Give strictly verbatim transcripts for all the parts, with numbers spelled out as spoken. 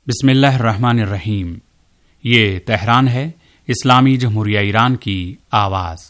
बिस्मिल्लाहिर्रहमानिर्रहीम। ये तेहरान है, इस्लामी जमहूरिया ईरान की आवाज़।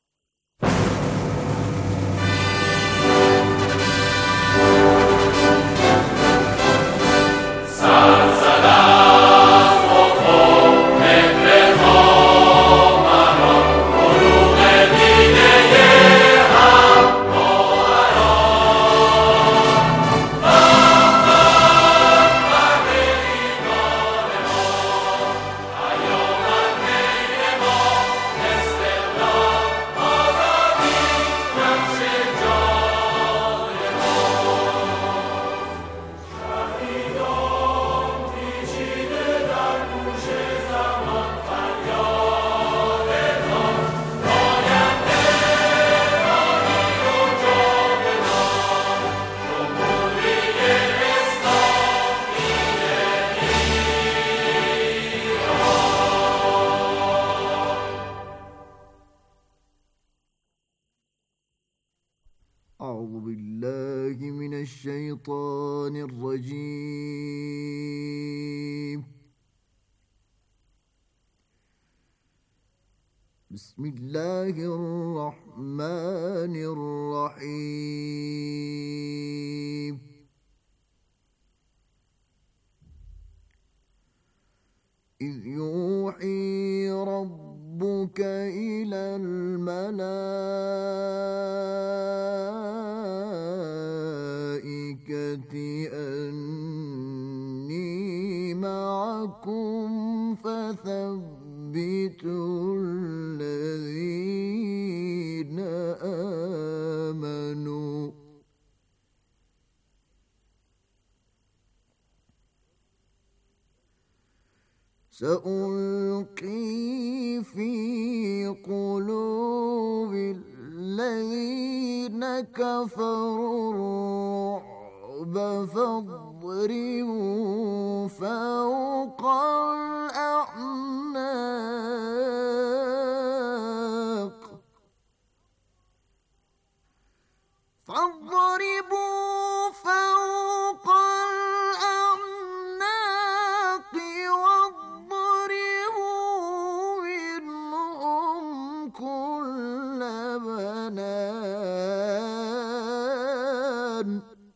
أعوذ بالله من الشيطان الرجيم. بسم الله الرحمن الرحيم. إذ يوحي ربك إلى الملائكة أني معكم فثبتوا الذين آمنوا. سألقي في قلوب الذين كفروا الرعب فاضربوا فوق الأعناق فاضربوا فوق الأعناق واضربوا منهم كل بنان.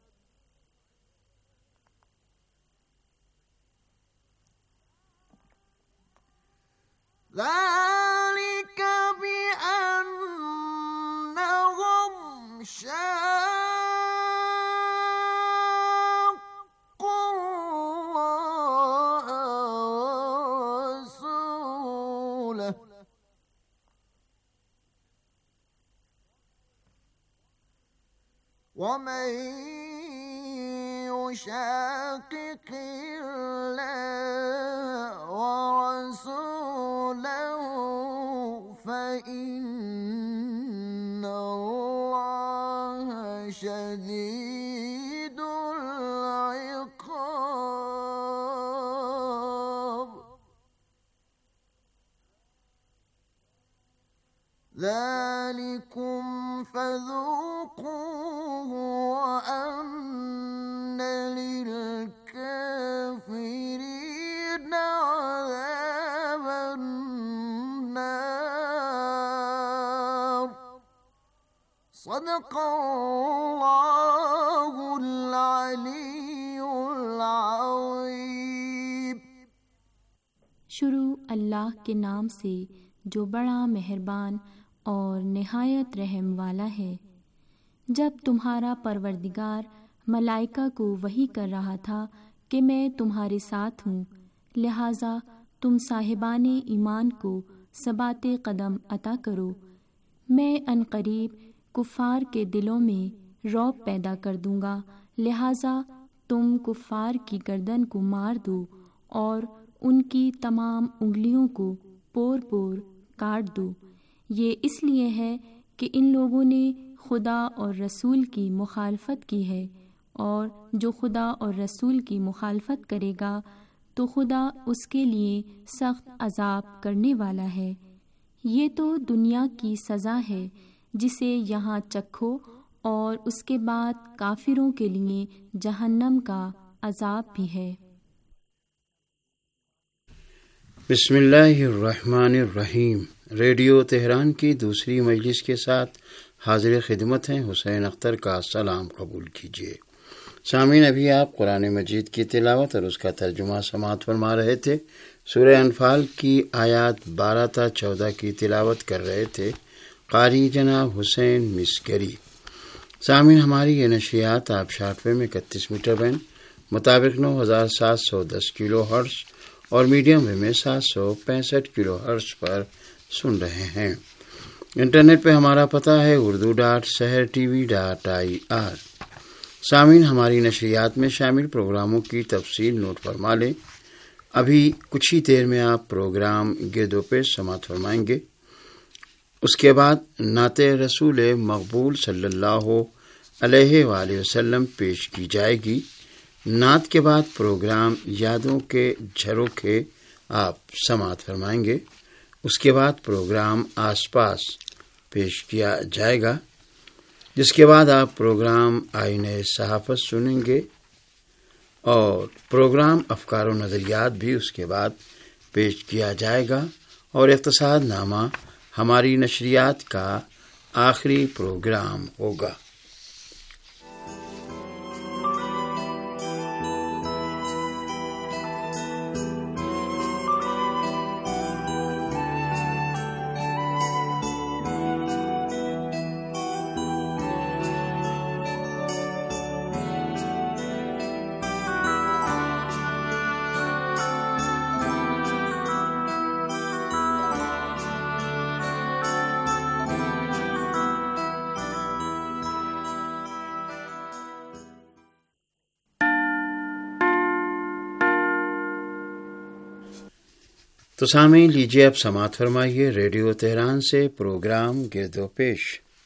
ذلك بأنهم شاقوا الله ورسوله ومن يشاقق الله ورسوله فإن الله شديد العقاب. ذلكم فذوقوه وأن للكافرين عذاب النار. صدق الله العلي العظيم. शुरू अल्लाह के नाम से जो बड़ा मेहरबान और निहायत रहम वाला है। जब तुम्हारा परवरदिगार मलाइका को वही कर रहा था कि मैं तुम्हारे साथ हूँ, लिहाजा तुम साहिबाने ईमान को सबाते कदम अता करो। मैं अनकरीब कुफ़ार के दिलों में रौब पैदा कर दूँगा, लिहाजा तुम कुफ़ार की गर्दन को मार दो और उनकी तमाम उंगलियों को पोर पोर काट दो। ये इसलिए है कि इन लोगों ने खुदा और रसूल की मुखालफत की है, और जो खुदा और रसूल की मुखालफत करेगा तो खुदा उसके लिए सख्त अजाब करने वाला है। ये तो दुनिया की सज़ा है जिसे यहाँ चखो, और उसके बाद काफिरों के लिए जहन्नम का अजाब भी है। بسم اللہ الرحمن الرحیم۔ ریڈیو تہران کی دوسری مجلس کے ساتھ حاضر خدمت ہیں حسین اختر کا سلام قبول کیجیے۔ سامعین، ابھی آپ قرآن مجید کی تلاوت اور اس کا ترجمہ سماعت فرما رہے تھے۔ سورہ انفال کی آیات بارہ تا چودہ کی تلاوت کر رہے تھے قاری جناب حسین مسکری۔ سامعین، ہماری یہ نشریات آپ شارٹ ویو میں اکتیس میٹر بینڈ مطابق نو ہزار سات سو دس کلو ہرٹز اور میڈیم ویو میں سات سو پینسٹھ کلو ہرٹز پر سن رہے ہیں۔ انٹرنیٹ پہ ہمارا پتہ ہے Urdu dot Sahar T V dot I R. سامعین، ہماری نشریات میں شامل پروگراموں کی تفصیل نوٹ فرما لیں۔ ابھی کچھ ہی دیر میں آپ پروگرام گردو پیش سماعت فرمائیں گے۔ اس کے بعد نعت رسول مقبول صلی اللہ علیہ وآلہ وسلم پیش کی جائے گی۔ نعت کے بعد پروگرام یادوں کے جھروکے آپ سماعت فرمائیں گے۔ اس کے بعد پروگرام آس پاس پیش کیا جائے گا، جس کے بعد آپ پروگرام آئینہ صحافت سنیں گے اور پروگرام افکار و نظریات بھی اس کے بعد پیش کیا جائے گا، اور اقتصاد نامہ ہماری نشریات کا آخری پروگرام ہوگا۔ تو سامعین، لیجیے اب سماعت فرمائیے ریڈیو تہران سے پروگرام گردو پیش۔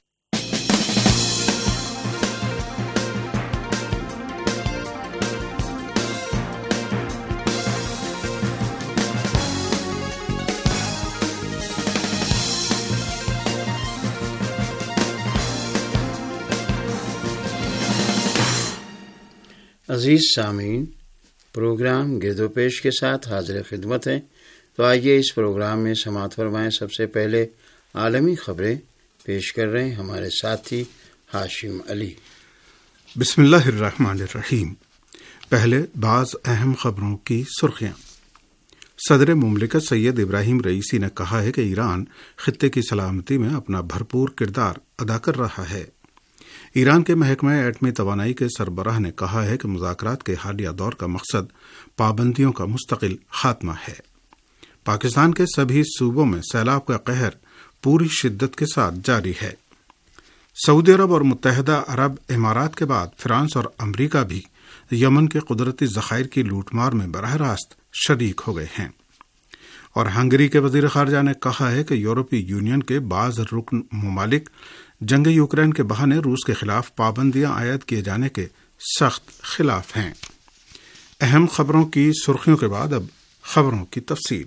عزیز سامعین، پروگرام گردو پیش کے ساتھ حاضر خدمت ہیں۔ تو آئیے اس پروگرام میں سماعت فرمائیں۔ سب سے پہلے عالمی خبریں پیش کر رہے ہیں ہمارے ساتھی ہاشم علی۔ بسم اللہ الرحمن الرحیم۔ پہلے بعض اہم خبروں کی سرخیاں۔ صدر مملکت سید ابراہیم رئیسی نے کہا ہے کہ ایران خطے کی سلامتی میں اپنا بھرپور کردار ادا کر رہا ہے۔ ایران کے محکمہ ایٹمی توانائی کے سربراہ نے کہا ہے کہ مذاکرات کے حالیہ دور کا مقصد پابندیوں کا مستقل خاتمہ ہے۔ پاکستان کے سبھی صوبوں میں سیلاب کا قہر پوری شدت کے ساتھ جاری ہے۔ سعودی عرب اور متحدہ عرب امارات کے بعد فرانس اور امریکہ بھی یمن کے قدرتی ذخائر کی لوٹ مار میں براہ راست شریک ہو گئے ہیں۔ اور ہنگری کے وزیر خارجہ نے کہا ہے کہ یورپی یونین کے بعض رکن ممالک جنگ یوکرین کے بہانے روس کے خلاف پابندیاں عائد کیے جانے کے سخت خلاف ہیں۔ اہم خبروں کی سرخیوں کے بعد اب خبروں کی تفصیل۔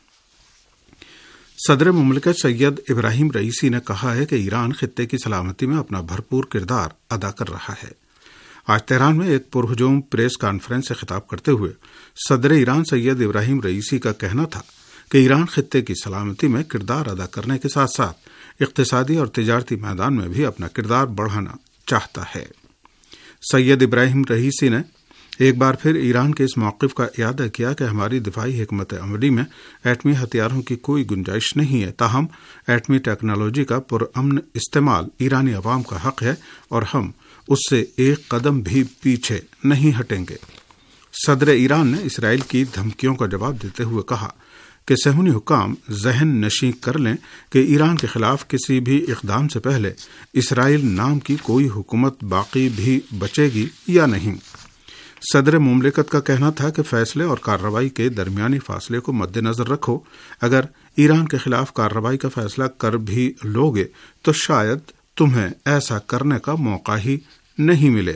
صدر مملکت سید ابراہیم رئیسی نے کہا ہے کہ ایران خطے کی سلامتی میں اپنا بھرپور کردار ادا کر رہا ہے۔ آج تہران میں ایک پرہجوم پریس کانفرنس سے خطاب کرتے ہوئے صدر ایران سید ابراہیم رئیسی کا کہنا تھا کہ ایران خطے کی سلامتی میں کردار ادا کرنے کے ساتھ ساتھ اقتصادی اور تجارتی میدان میں بھی اپنا کردار بڑھانا چاہتا ہے۔ سید ابراہیم رئیسی نے ایک بار پھر ایران کے اس موقف کا اعادہ کیا کہ ہماری دفاعی حکمت عملی میں ایٹمی ہتھیاروں کی کوئی گنجائش نہیں ہے، تاہم ایٹمی ٹیکنالوجی کا پرامن استعمال ایرانی عوام کا حق ہے اور ہم اس سے ایک قدم بھی پیچھے نہیں ہٹیں گے۔ صدر ایران نے اسرائیل کی دھمکیوں کا جواب دیتے ہوئے کہا کہ صہیونی حکام ذہن نشیں کر لیں کہ ایران کے خلاف کسی بھی اقدام سے پہلے اسرائیل نام کی کوئی حکومت باقی بھی بچے گی یا نہیں۔ صدر مملکت کا کہنا تھا کہ فیصلے اور کارروائی کے درمیانی فاصلے کو مد نظر رکھو، اگر ایران کے خلاف کارروائی کا فیصلہ کر بھی لوگے تو شاید تمہیں ایسا کرنے کا موقع ہی نہیں ملے۔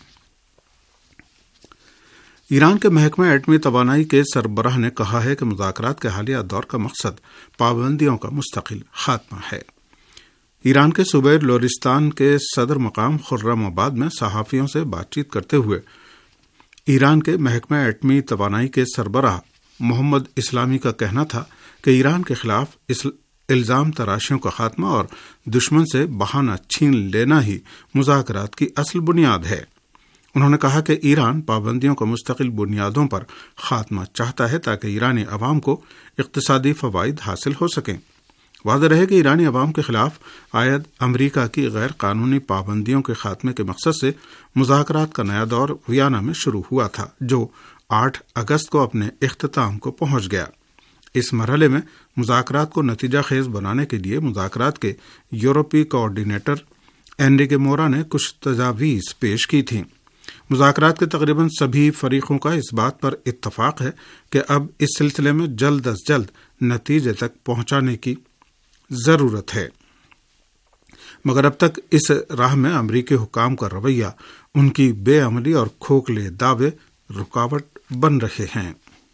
ایران کے محکمہ ایٹمی توانائی کے سربراہ نے کہا ہے کہ مذاکرات کے حالیہ دور کا مقصد پابندیوں کا مستقل خاتمہ ہے۔ ایران کے صوبہ لورستان کے صدر مقام خرم آباد میں صحافیوں سے بات چیت کرتے ہوئے ایران کے محکمہ ایٹمی توانائی کے سربراہ محمد اسلامی کا کہنا تھا کہ ایران کے خلاف الزام تراشیوں کا خاتمہ اور دشمن سے بہانہ چھین لینا ہی مذاکرات کی اصل بنیاد ہے۔ انہوں نے کہا کہ ایران پابندیوں کا مستقل بنیادوں پر خاتمہ چاہتا ہے تاکہ ایرانی عوام کو اقتصادی فوائد حاصل ہو سکیں۔ واضح رہے کہ ایرانی عوام کے خلاف عائد امریکہ کی غیر قانونی پابندیوں کے خاتمے کے مقصد سے مذاکرات کا نیا دور ویانا میں شروع ہوا تھا، جو آٹھ اگست کو اپنے اختتام کو پہنچ گیا۔ اس مرحلے میں مذاکرات کو نتیجہ خیز بنانے کے لیے مذاکرات کے یورپی کوآرڈینیٹر انریکے مورا نے کچھ تجاویز پیش کی تھیں۔ مذاکرات کے تقریباً سبھی فریقوں کا اس بات پر اتفاق ہے کہ اب اس سلسلے میں جلد از جلد نتیجے تک پہنچانے کی ضرورت ہے، مگر اب تک اس راہ میں امریکی حکام کا رویہ، ان کی بے عملی اور کھوکھلے دعوے رکاوٹ بن رہے ہیں۔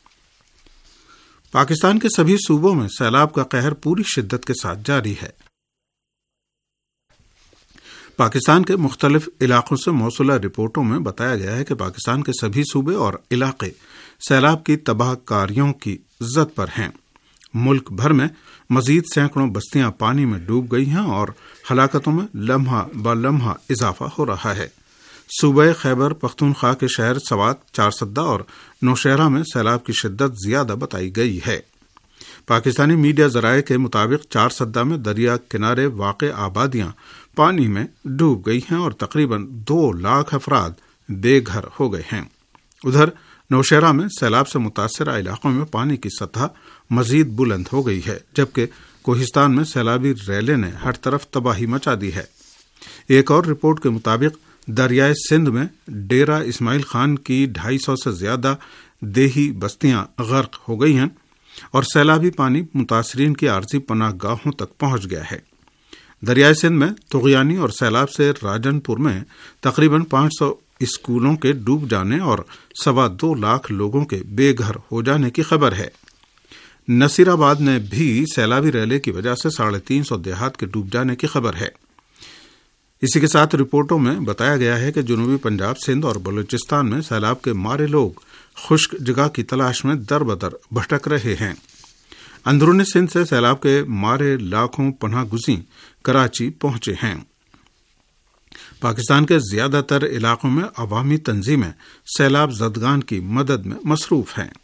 پاکستان کے سبھی صوبوں میں سیلاب کا قہر پوری شدت کے ساتھ جاری ہے۔ پاکستان کے مختلف علاقوں سے موصولہ رپورٹوں میں بتایا گیا ہے کہ پاکستان کے سبھی صوبے اور علاقے سیلاب کی تباہ کاریوں کی زد پر ہیں۔ ملک بھر میں مزید سینکڑوں بستیاں پانی میں ڈوب گئی ہیں اور ہلاکتوں میں لمحہ ب لمحہ اضافہ ہو رہا ہے۔ صوبہ خیبر پختونخوا کے شہر سوات، چارسدہ اور نوشہرہ میں سیلاب کی شدت زیادہ بتائی گئی ہے۔ پاکستانی میڈیا ذرائع کے مطابق چارسدہ میں دریا کنارے واقع آبادیاں پانی میں ڈوب گئی ہیں اور تقریباً دو لاکھ افراد بے گھر ہو گئے ہیں۔ ادھر نوشہرہ میں سیلاب سے متاثرہ علاقوں میں پانی کی سطح مزید بلند ہو گئی ہے، جبکہ کوہستان میں سیلابی ریلیں نے ہر طرف تباہی مچا دی ہے۔ ایک اور رپورٹ کے مطابق دریائے سندھ میں ڈیرہ اسماعیل خان کی ڈھائی سو سے زیادہ دیہی بستیاں غرق ہو گئی ہیں اور سیلابی پانی متاثرین کی عارضی پناہ گاہوں تک پہنچ گیا ہے۔ دریائے سندھ میں طغیانی اور سیلاب سے راجن پور میں تقریباً پانچ سو اسکولوں کے ڈوب جانے اور سوا دو لاکھ لوگوں کے بے گھر ہو جانے کی خبر ہے۔ نصیر آباد میں بھی سیلابی ریلے کی وجہ سے ساڑھے تین سو دیہات کے ڈوب جانے کی خبر ہے۔ اسی کے ساتھ رپورٹوں میں بتایا گیا ہے کہ جنوبی پنجاب، سندھ اور بلوچستان میں سیلاب کے مارے لوگ خشک جگہ کی تلاش میں در بدر بھٹک رہے ہیں۔ اندرونی سندھ سے سیلاب کے مارے لاکھوں پناہ گزین کراچی پہنچے ہیں۔ پاکستان کے زیادہ تر علاقوں میں عوامی تنظیمیں سیلاب زدگان کی مدد میں مصروف ہیں۔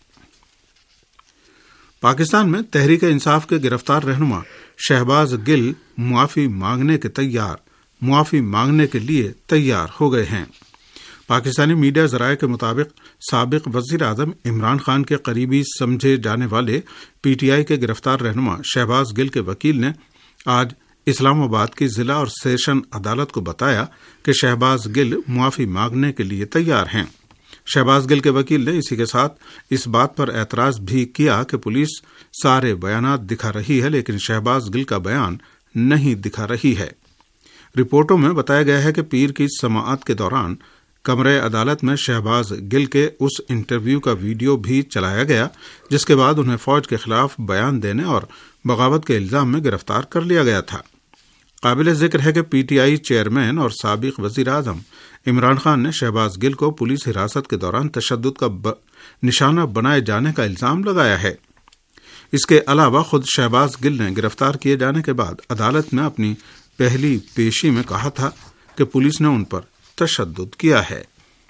پاکستان میں تحریک انصاف کے گرفتار رہنما شہباز گل معافی مانگنے کے تیار معافی مانگنے کے لیے تیار ہو گئے ہیں۔ پاکستانی میڈیا ذرائع کے مطابق سابق وزیر اعظم عمران خان کے قریبی سمجھے جانے والے پی ٹی آئی کے گرفتار رہنما شہباز گل کے وکیل نے آج اسلام آباد کی ضلع اور سیشن عدالت کو بتایا کہ شہباز گل معافی مانگنے کے لیے تیار ہیں۔ شہباز گل کے وکیل نے اسی کے ساتھ اس بات پر اعتراض بھی کیا کہ پولیس سارے بیانات دکھا رہی ہے لیکن شہباز گل کا بیان نہیں دکھا رہی ہے۔ رپورٹوں میں بتایا گیا ہے کہ پیر کی سماعت کے دوران کمرے عدالت میں شہباز گل کے اس انٹرویو کا ویڈیو بھی چلایا گیا جس کے بعد انہیں فوج کے خلاف بیان دینے اور بغاوت کے الزام میں گرفتار کر لیا گیا تھا۔ قابل ذکر ہے کہ پی ٹی آئی چیئرمین اور سابق وزیر اعظم عمران خان نے شہباز گل کو پولیس حراست کے دوران تشدد کا ب... نشانہ بنائے جانے کا الزام لگایا ہے۔ اس کے علاوہ خود شہباز گل نے گرفتار کیے جانے کے بعد عدالت میں اپنی پہلی پیشی میں کہا تھا کہ پولیس نے ان پر تشدد کیا ہے۔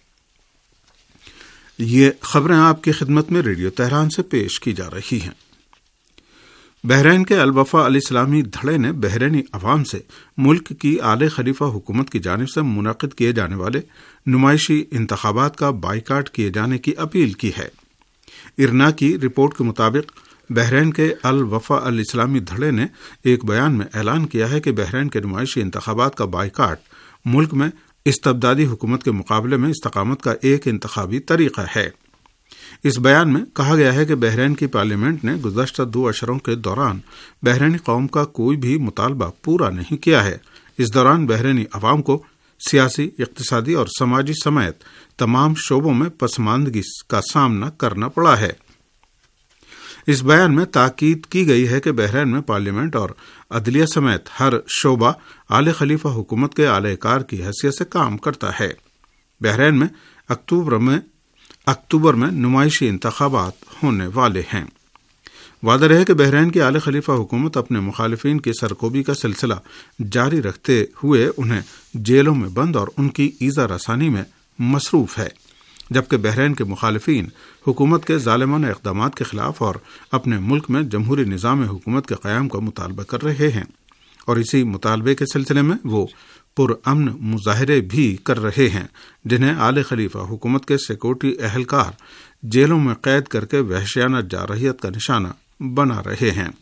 یہ خبریں آپ کی خدمت میں ریڈیو تہران سے پیش کی جا رہی ہیں۔ بحرین کے الوفا الاسلامی دھڑے نے بحرینی عوام سے ملک کی آل خلیفہ حکومت کی جانب سے منعقد کیے جانے والے نمائشی انتخابات کا بائیکاٹ کیے جانے کی اپیل کی ہے۔ ارنا کی رپورٹ کے مطابق بحرین کے الوفا الاسلامی دھڑے نے ایک بیان میں اعلان کیا ہے کہ بحرین کے نمائشی انتخابات کا بائیکاٹ ملک میں استبدادی حکومت کے مقابلے میں استقامت کا ایک انتخابی طریقہ ہے۔ اس بیان میں کہا گیا ہے کہ بحرین کی پارلیمنٹ نے گزشتہ دو اشروں کے دوران بحرینی قوم کا کوئی بھی مطالبہ پورا نہیں کیا ہے۔ اس دوران بحرینی عوام کو سیاسی، اقتصادی اور سماجی سمیت تمام شعبوں میں پسماندگی کا سامنا کرنا پڑا ہے۔ اس بیان میں تاکید کی گئی ہے کہ بحرین میں پارلیمنٹ اور عدلیہ سمیت ہر شعبہ آل خلیفہ حکومت کے اعلی کار کی حیثیت سے کام کرتا ہے۔ بحرین میں اکتوبر میں اکتوبر میں نمائشی انتخابات ہونے والے ہیں۔ وعدہ رہے کہ بحرین کی آل خلیفہ حکومت اپنے مخالفین کی سرکوبی کا سلسلہ جاری رکھتے ہوئے انہیں جیلوں میں بند اور ان کی ایذا رسانی میں مصروف ہے، جبکہ بحرین کے مخالفین حکومت کے ظالمانہ اقدامات کے خلاف اور اپنے ملک میں جمہوری نظام حکومت کے قیام کا مطالبہ کر رہے ہیں، اور اسی مطالبے کے سلسلے میں وہ پرامن مظاہرے بھی کر رہے ہیں، جنہیں آل خلیفہ حکومت کے سیکورٹی اہلکار جیلوں میں قید کر کے وحشیانہ جارحیت کا نشانہ بنا رہے ہیں۔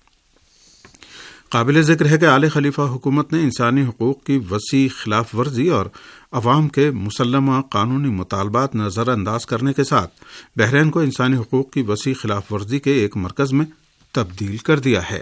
قابل ذکر ہے کہ آل خلیفہ حکومت نے انسانی حقوق کی وسیع خلاف ورزی اور عوام کے مسلمہ قانونی مطالبات نظر انداز کرنے کے ساتھ بحرین کو انسانی حقوق کی وسیع خلاف ورزی کے ایک مرکز میں تبدیل کر دیا ہے۔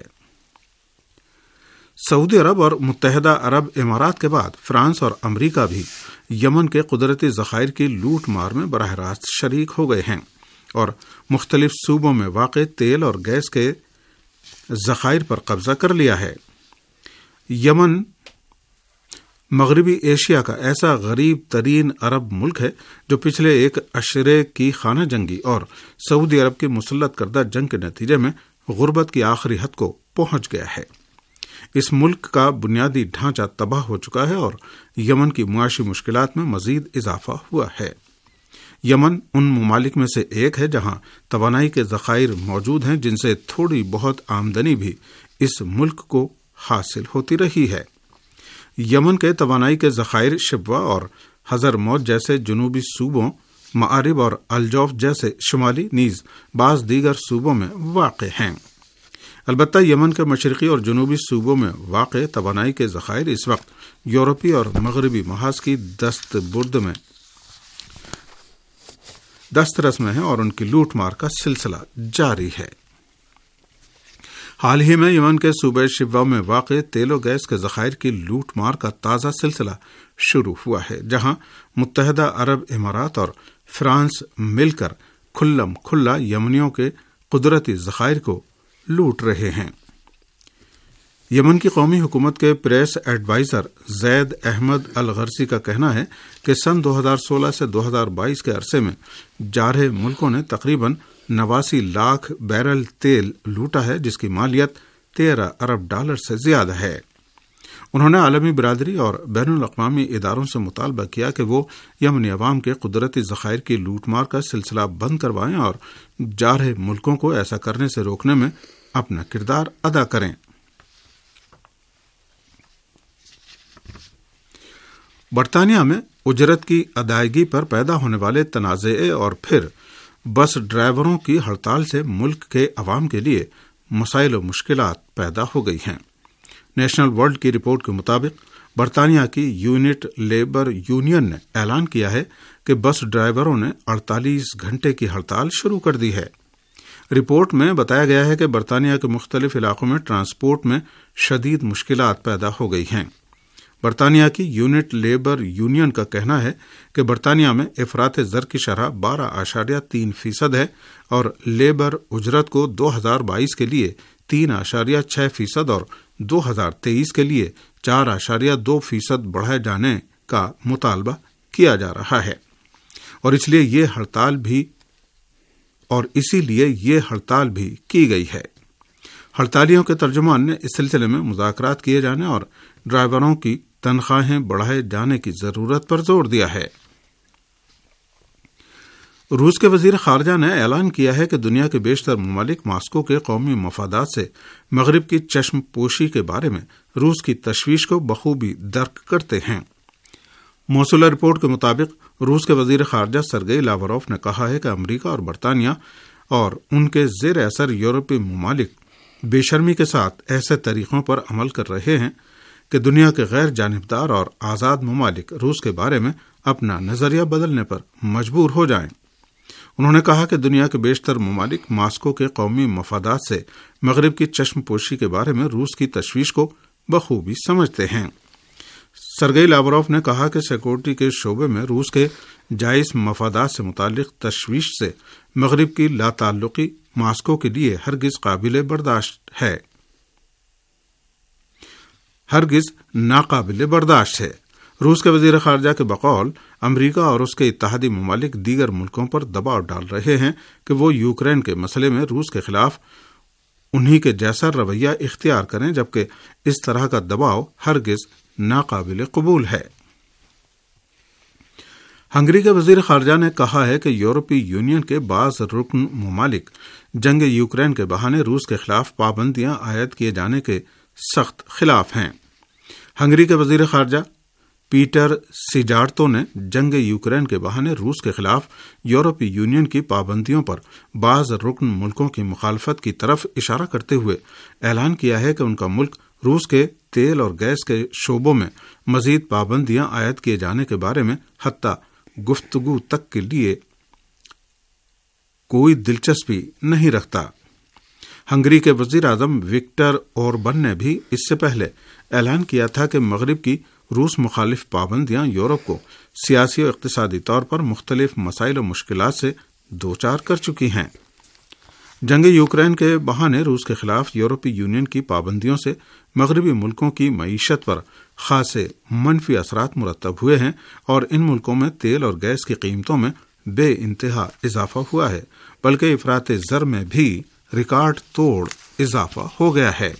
سعودی عرب اور متحدہ عرب امارات کے بعد فرانس اور امریکہ بھی یمن کے قدرتی ذخائر کی لوٹ مار میں براہ راست شریک ہو گئے ہیں اور مختلف صوبوں میں واقع تیل اور گیس کے ذخائر پر قبضہ کر لیا ہے۔ یمن مغربی ایشیا کا ایسا غریب ترین عرب ملک ہے جو پچھلے ایک عشرے کی خانہ جنگی اور سعودی عرب کی مسلط کردہ جنگ کے نتیجے میں غربت کی آخری حد کو پہنچ گیا ہے۔ اس ملک کا بنیادی ڈھانچہ تباہ ہو چکا ہے اور یمن کی معاشی مشکلات میں مزید اضافہ ہوا ہے۔ یمن ان ممالک میں سے ایک ہے جہاں توانائی کے ذخائر موجود ہیں جن سے تھوڑی بہت آمدنی بھی اس ملک کو حاصل ہوتی رہی ہے۔ یمن کے توانائی کے ذخائر شبوہ اور حضر موت جیسے جنوبی صوبوں، معارب اور الجوف جیسے شمالی نیز بعض دیگر صوبوں میں واقع ہیں۔ البتہ یمن کے مشرقی اور جنوبی صوبوں میں واقع توانائی کے ذخائر اس وقت یورپی اور مغربی محاذ کی دست برد میں دسترس میں ہیں اور ان کی لوٹ مار کا سلسلہ جاری ہے۔ حال ہی میں یمن کے صوبہ شبوہ میں واقع تیل و گیس کے ذخائر کی لوٹ مار کا تازہ سلسلہ شروع ہوا ہے، جہاں متحدہ عرب امارات اور فرانس مل کر کھلم کھلا یمنیوں کے قدرتی ذخائر کو لوٹ رہے ہیں۔ یمن کی قومی حکومت کے پریس ایڈوائزر زید احمد الغرسی کا کہنا ہے کہ سن دو ہزار سولہ سے دو ہزار بائیس کے عرصے میں جارحے ملکوں نے تقریباً نواسی لاکھ بیرل تیل لوٹا ہے، جس کی مالیت تیرہ ارب ڈالر سے زیادہ ہے۔ انہوں نے عالمی برادری اور بین الاقوامی اداروں سے مطالبہ کیا کہ وہ یمنی عوام کے قدرتی ذخائر کی لوٹ مار کا سلسلہ بند کروائیں اور جارحے ملکوں کو ایسا کرنے سے روکنے میں اپنا کردار ادا کریں۔ برطانیہ میں اجرت کی ادائیگی پر پیدا ہونے والے تنازعے اور پھر بس ڈرائیوروں کی ہڑتال سے ملک کے عوام کے لیے مسائل و مشکلات پیدا ہو گئی ہیں۔ نیشنل ورلڈ کی رپورٹ کے مطابق برطانیہ کی یونٹ لیبر یونین نے اعلان کیا ہے کہ بس ڈرائیوروں نے اڑتالیس گھنٹے کی ہڑتال شروع کر دی ہے۔ رپورٹ میں بتایا گیا ہے کہ برطانیہ کے مختلف علاقوں میں ٹرانسپورٹ میں شدید مشکلات پیدا ہو گئی ہیں۔ برطانیہ کی یونٹ لیبر یونین کا کہنا ہے کہ برطانیہ میں افراط زر کی شرح بارہ اشاریہ تین فیصد ہے اور لیبر اجرت کو دو ہزار بائیس کے لیے تین اشاریہ چھ فیصد اور دو ہزار تیئیس کے لیے چار اشاریہ دو فیصد بڑھائے جانے کا مطالبہ کیا جا رہا ہے، اور اس لیے یہ ہڑتال بھی اور اسی لیے یہ ہڑتال بھی کی گئی ہے۔ ہڑتالیوں کے ترجمان نے اس سلسلے میں مذاکرات کیے جانے اور ڈرائیوروں کی تنخواہیں بڑھائے جانے کی ضرورت پر زور دیا ہے۔ روس کے وزیر خارجہ نے اعلان کیا ہے کہ دنیا کے بیشتر ممالک ماسکو کے قومی مفادات سے مغرب کی چشم پوشی کے بارے میں روس کی تشویش کو بخوبی درک کرتے ہیں۔ موصولہ رپورٹ کے مطابق روس کے وزیر خارجہ سرگئی لاوروف نے کہا ہے کہ امریکہ اور برطانیہ اور ان کے زیر اثر یورپی ممالک بے شرمی کے ساتھ ایسے طریقوں پر عمل کر رہے ہیں کہ دنیا کے غیر جانبدار اور آزاد ممالک روس کے بارے میں اپنا نظریہ بدلنے پر مجبور ہو جائیں۔ انہوں نے کہا کہ دنیا کے بیشتر ممالک ماسکو کے قومی مفادات سے مغرب کی چشم پوشی کے بارے میں روس کی تشویش کو بخوبی سمجھتے ہیں۔ سرگئی لاوروف نے کہا کہ سیکورٹی کے شعبے میں روس کے جائز مفادات سے متعلق تشویش سے مغرب کی لا تعلقی ماسکو کے لیے ہرگز قابل برداشت ہے ہرگز ناقابل برداشت ہے۔ روس کے وزیر خارجہ کے بقول امریکہ اور اس کے اتحادی ممالک دیگر ملکوں پر دباؤ ڈال رہے ہیں کہ وہ یوکرین کے مسئلے میں روس کے خلاف انہی کے جیسا رویہ اختیار کریں، جبکہ اس طرح کا دباؤ ہرگز ناقابل قبول ہے۔ ہنگری کے وزیر خارجہ نے کہا ہے کہ یورپی یونین کے بعض رکن ممالک جنگ یوکرین کے بہانے روس کے خلاف پابندیاں عائد کیے جانے کے سخت خلاف ہیں۔ ہنگری کے وزیر خارجہ پیٹر سیجارتو نے جنگ یوکرین کے بہانے روس کے خلاف یورپی یونین کی پابندیوں پر بعض رکن ملکوں کی مخالفت کی طرف اشارہ کرتے ہوئے اعلان کیا ہے کہ ان کا ملک روس کے تیل اور گیس کے شعبوں میں مزید پابندیاں عائد کیے جانے کے بارے میں حتی گفتگو تک کے لیے کوئی دلچسپی نہیں رکھتا۔ ہنگری کے وزیر اعظم وکٹر اوربن نے بھی اس سے پہلے اعلان کیا تھا کہ مغرب کی روس مخالف پابندیاں یورپ کو سیاسی اور اقتصادی طور پر مختلف مسائل و مشکلات سے دوچار کر چکی ہیں۔ جنگ یوکرین کے بہانے روس کے خلاف یورپی یونین کی پابندیوں سے مغربی ملکوں کی معیشت پر خاصے منفی اثرات مرتب ہوئے ہیں اور ان ملکوں میں تیل اور گیس کی قیمتوں میں بے انتہا اضافہ ہوا ہے، بلکہ افراط زر میں بھی ریکارڈ توڑ اضافہ ہو گیا ہے۔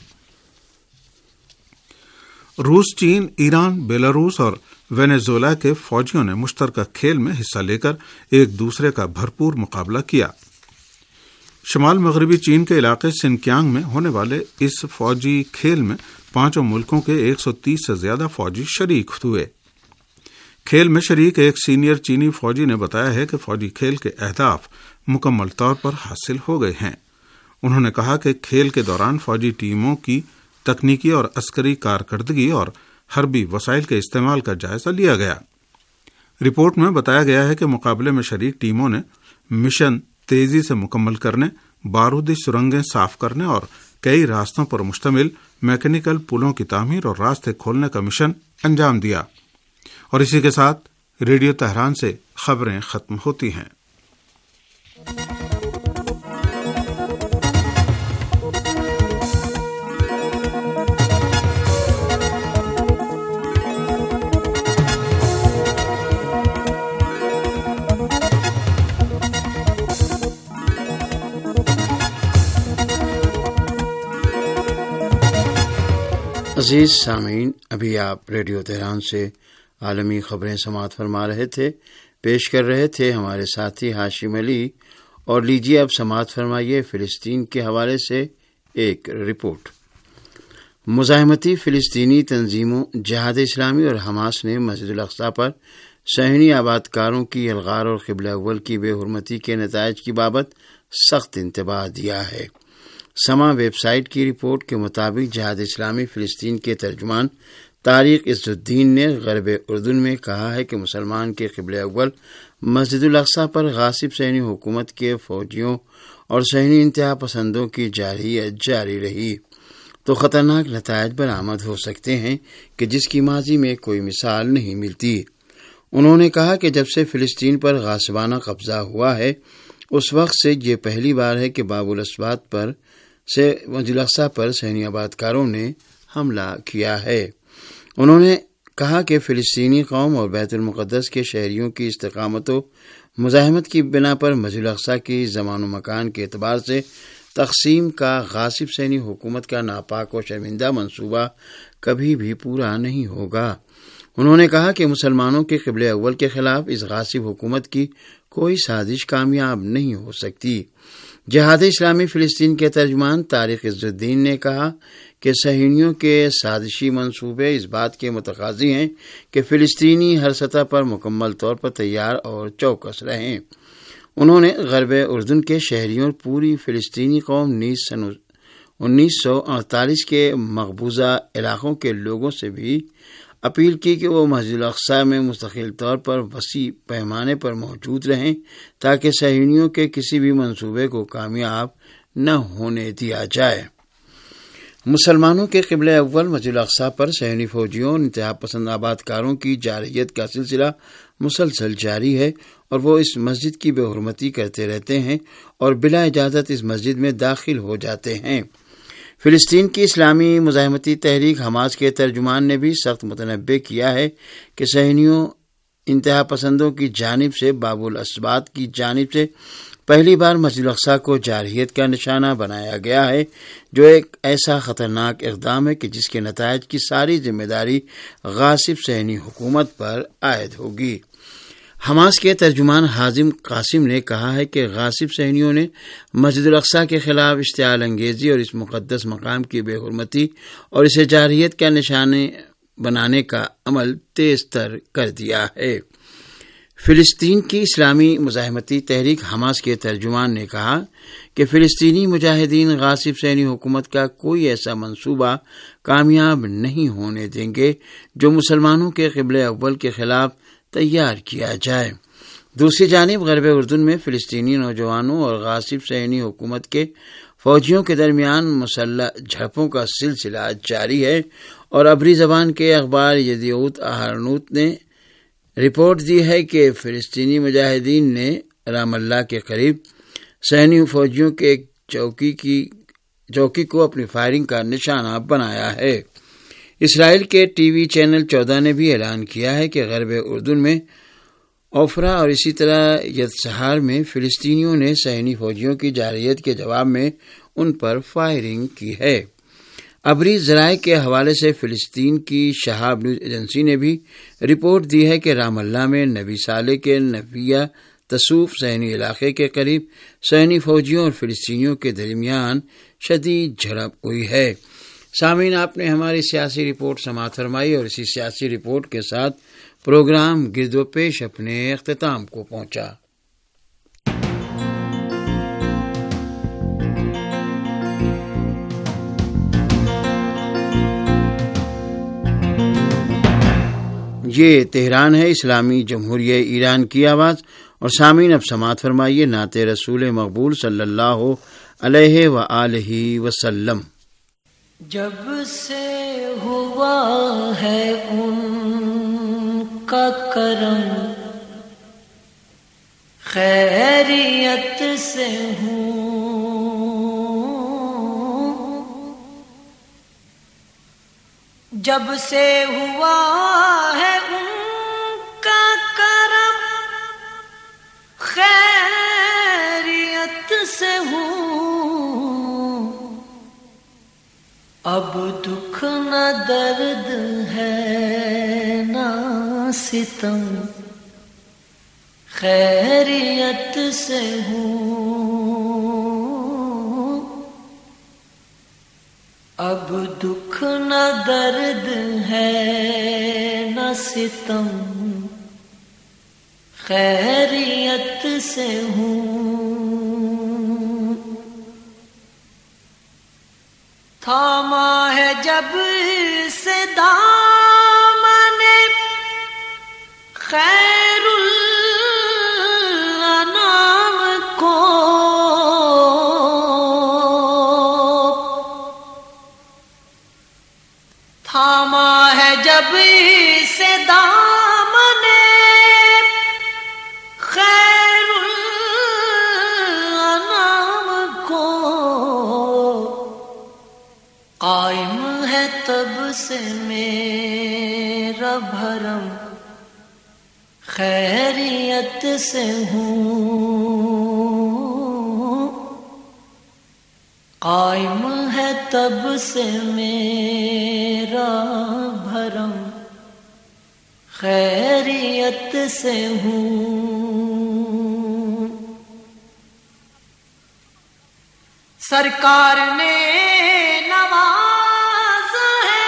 روس، چین، ایران، بیلاروس اور وینیزویلا کے فوجیوں نے مشترکہ کھیل میں حصہ لے کر ایک دوسرے کا بھرپور مقابلہ کیا۔ شمال مغربی چین کے علاقے سنکیانگ میں ہونے والے اس فوجی کھیل میں پانچوں ملکوں کے ایک سو تیس سے زیادہ فوجی شریک ہوئے۔ کھیل میں شریک ایک سینئر چینی فوجی نے بتایا ہے کہ فوجی کھیل کے اہداف مکمل طور پر حاصل ہو گئے ہیں۔ انہوں نے کہا کہ کھیل کے دوران فوجی ٹیموں کی تکنیکی اور عسکری کارکردگی اور حربی وسائل کے استعمال کا جائزہ لیا گیا۔ رپورٹ میں بتایا گیا ہے کہ مقابلے میں شریک ٹیموں نے مشن تیزی سے مکمل کرنے، بارودی سرنگیں صاف کرنے اور کئی راستوں پر مشتمل میکینیکل پلوں کی تعمیر اور راستے کھولنے کا مشن انجام دیا۔ اور اسی کے ساتھ ریڈیو تہران سے خبریں ختم ہوتی ہیں۔ عزیز سامعین، ابھی آپ ریڈیو تہران سے عالمی خبریں سماعت فرما رہے تھے، پیش کر رہے تھے ہمارے ساتھی ہاشم علی، اور لیجیے اب سماعت فرمائیے فلسطین کے حوالے سے ایک رپورٹ۔ مزاحمتی فلسطینی تنظیموں جہاد اسلامی اور حماس نے مسجد الاقصی پر صہیونی آباد کاروں کی الغار اور قبلہ اول کی بے حرمتی کے نتائج کی بابت سخت انتباہ دیا ہے۔ سما ویب سائٹ کی رپورٹ کے مطابق جہاد اسلامی فلسطین کے ترجمان طارق عز الدین نے غرب اردن میں کہا ہے کہ مسلمان کے قبلہ اول مسجد الاقصی پر غاصب صہیونی حکومت کے فوجیوں اور صہیونی انتہا پسندوں کی جارحیت جاری رہی تو خطرناک نتائج برآمد ہو سکتے ہیں کہ جس کی ماضی میں کوئی مثال نہیں ملتی۔ انہوں نے کہا کہ جب سے فلسطین پر غاصبانہ قبضہ ہوا ہے اس وقت سے یہ پہلی بار ہے کہ باب الاسبات پر سے مسجد الاقصی پر صہیونی آبادکاروں نے حملہ کیا ہے۔ انہوں نے کہا کہ فلسطینی قوم اور بیت المقدس کے شہریوں کی استقامت و مزاحمت کی بنا پر مسجد الاقصی کی زمان و مکان کے اعتبار سے تقسیم کا غاصب صہیونی حکومت کا ناپاک و شرمندہ منصوبہ کبھی بھی پورا نہیں ہوگا۔ انہوں نے کہا کہ مسلمانوں کے قبلہ اول کے خلاف اس غاصب حکومت کی کوئی سازش کامیاب نہیں ہو سکتی۔ جہاد اسلامی فلسطین کے ترجمان طارق عز الدین نے کہا کہ صہیونیوں کے سازشی منصوبے اس بات کے متقاضی ہیں کہ فلسطینی ہر سطح پر مکمل طور پر تیار اور چوکس رہیں۔ انہوں نے غرب اردن کے شہریوں اور پوری فلسطینی قوم نیز سن انیس سو اڑتالیس کے مقبوضہ علاقوں کے لوگوں سے بھی اپیل کی کہ وہ مسجد الاقصی میں مستقل طور پر وسیع پیمانے پر موجود رہیں تاکہ صہیونیوں کے کسی بھی منصوبے کو کامیاب نہ ہونے دیا جائے۔ مسلمانوں کے قبلہ اول مسجد الاقصی پر صہیونی فوجیوں اور انتہا پسند آبادکاروں کی جارحیت کا سلسلہ مسلسل جاری ہے اور وہ اس مسجد کی بے حرمتی کرتے رہتے ہیں اور بلا اجازت اس مسجد میں داخل ہو جاتے ہیں۔ فلسطین کی اسلامی مزاحمتی تحریک حماس کے ترجمان نے بھی سخت متنبع کیا ہے کہ صہیونیوں انتہا پسندوں کی جانب سے باب الاسباط کی جانب سے پہلی بار مسجد الاقصی کو جارحیت کا نشانہ بنایا گیا ہے، جو ایک ایسا خطرناک اقدام ہے کہ جس کے نتائج کی ساری ذمہ داری غاصب صہیونی حکومت پر عائد ہوگی۔ حماس کے ترجمان حازم قاسم نے کہا ہے کہ غاصب صہیونیوں نے مسجد الاقصی کے خلاف اشتعال انگیزی اور اس مقدس مقام کی بے حرمتی اور اسے جارحیت کا نشانہ بنانے کا عمل تیز تر کر دیا ہے۔ فلسطین کی اسلامی مزاحمتی تحریک حماس کے ترجمان نے کہا کہ فلسطینی مجاہدین غاصب صہیونی حکومت کا کوئی ایسا منصوبہ کامیاب نہیں ہونے دیں گے جو مسلمانوں کے قبلہ اول کے خلاف تیار کیا جائے۔ دوسری جانب غرب اردن میں فلسطینی نوجوانوں اور غاصب صہیونی حکومت کے فوجیوں کے درمیان مسلح جھڑپوں کا سلسلہ جاری ہے، اور عبری زبان کے اخبار یدیعوت اہرنوت نے رپورٹ دی ہے کہ فلسطینی مجاہدین نے رام اللہ کے قریب صہیونی فوجیوں کے ایک چوکی کی چوکی کو اپنی فائرنگ کا نشانہ بنایا ہے۔ اسرائیل کے ٹی وی چینل چودہ نے بھی اعلان کیا ہے کہ غرب اردن میں اوفرا اور اسی طرح یدسہار میں فلسطینیوں نے صہیونی فوجیوں کی جارحیت کے جواب میں ان پر فائرنگ کی ہے۔ عبری ذرائع کے حوالے سے فلسطین کی شہاب نیوز ایجنسی نے بھی رپورٹ دی ہے کہ رام اللہ میں نبی صالح کے نویہ تصوف صہیونی علاقے کے قریب صہیونی فوجیوں اور فلسطینیوں کے درمیان شدید جھڑپ ہوئی ہے۔ سامعین، آپ نے ہماری سیاسی رپورٹ سماعت فرمائی، اور اسی سیاسی رپورٹ کے ساتھ پروگرام گرد و پیش اپنے اختتام کو پہنچا۔ یہ تہران ہے، اسلامی جمہوریہ ایران کی آواز، اور سامعین اب سماعت فرمائیے نعت رسول مقبول صلی اللہ علیہ وآلہ وسلم۔ جب سے ہوا ہے ان کا کرم، خیریت سے ہوں، جب سے ہوا ہے ان کا کرم، خیریت سے ہوں، اب دکھ نہ درد ہے نہ ستم، خیریت سے ہوں، اب دکھ نہ درد ہے نہ ستم، خیریت سے ہوں، تھاما ہے جب سے دامن خیر الانام کو، تھاما ہے جب سے دامن خیر الانام کو، قائم ہے تب سے میرا بھرم، خیریت سے ہوں، قائم ہے تب سے میرا بھرم، خیریت سے ہوں، سرکار نے نواز ہے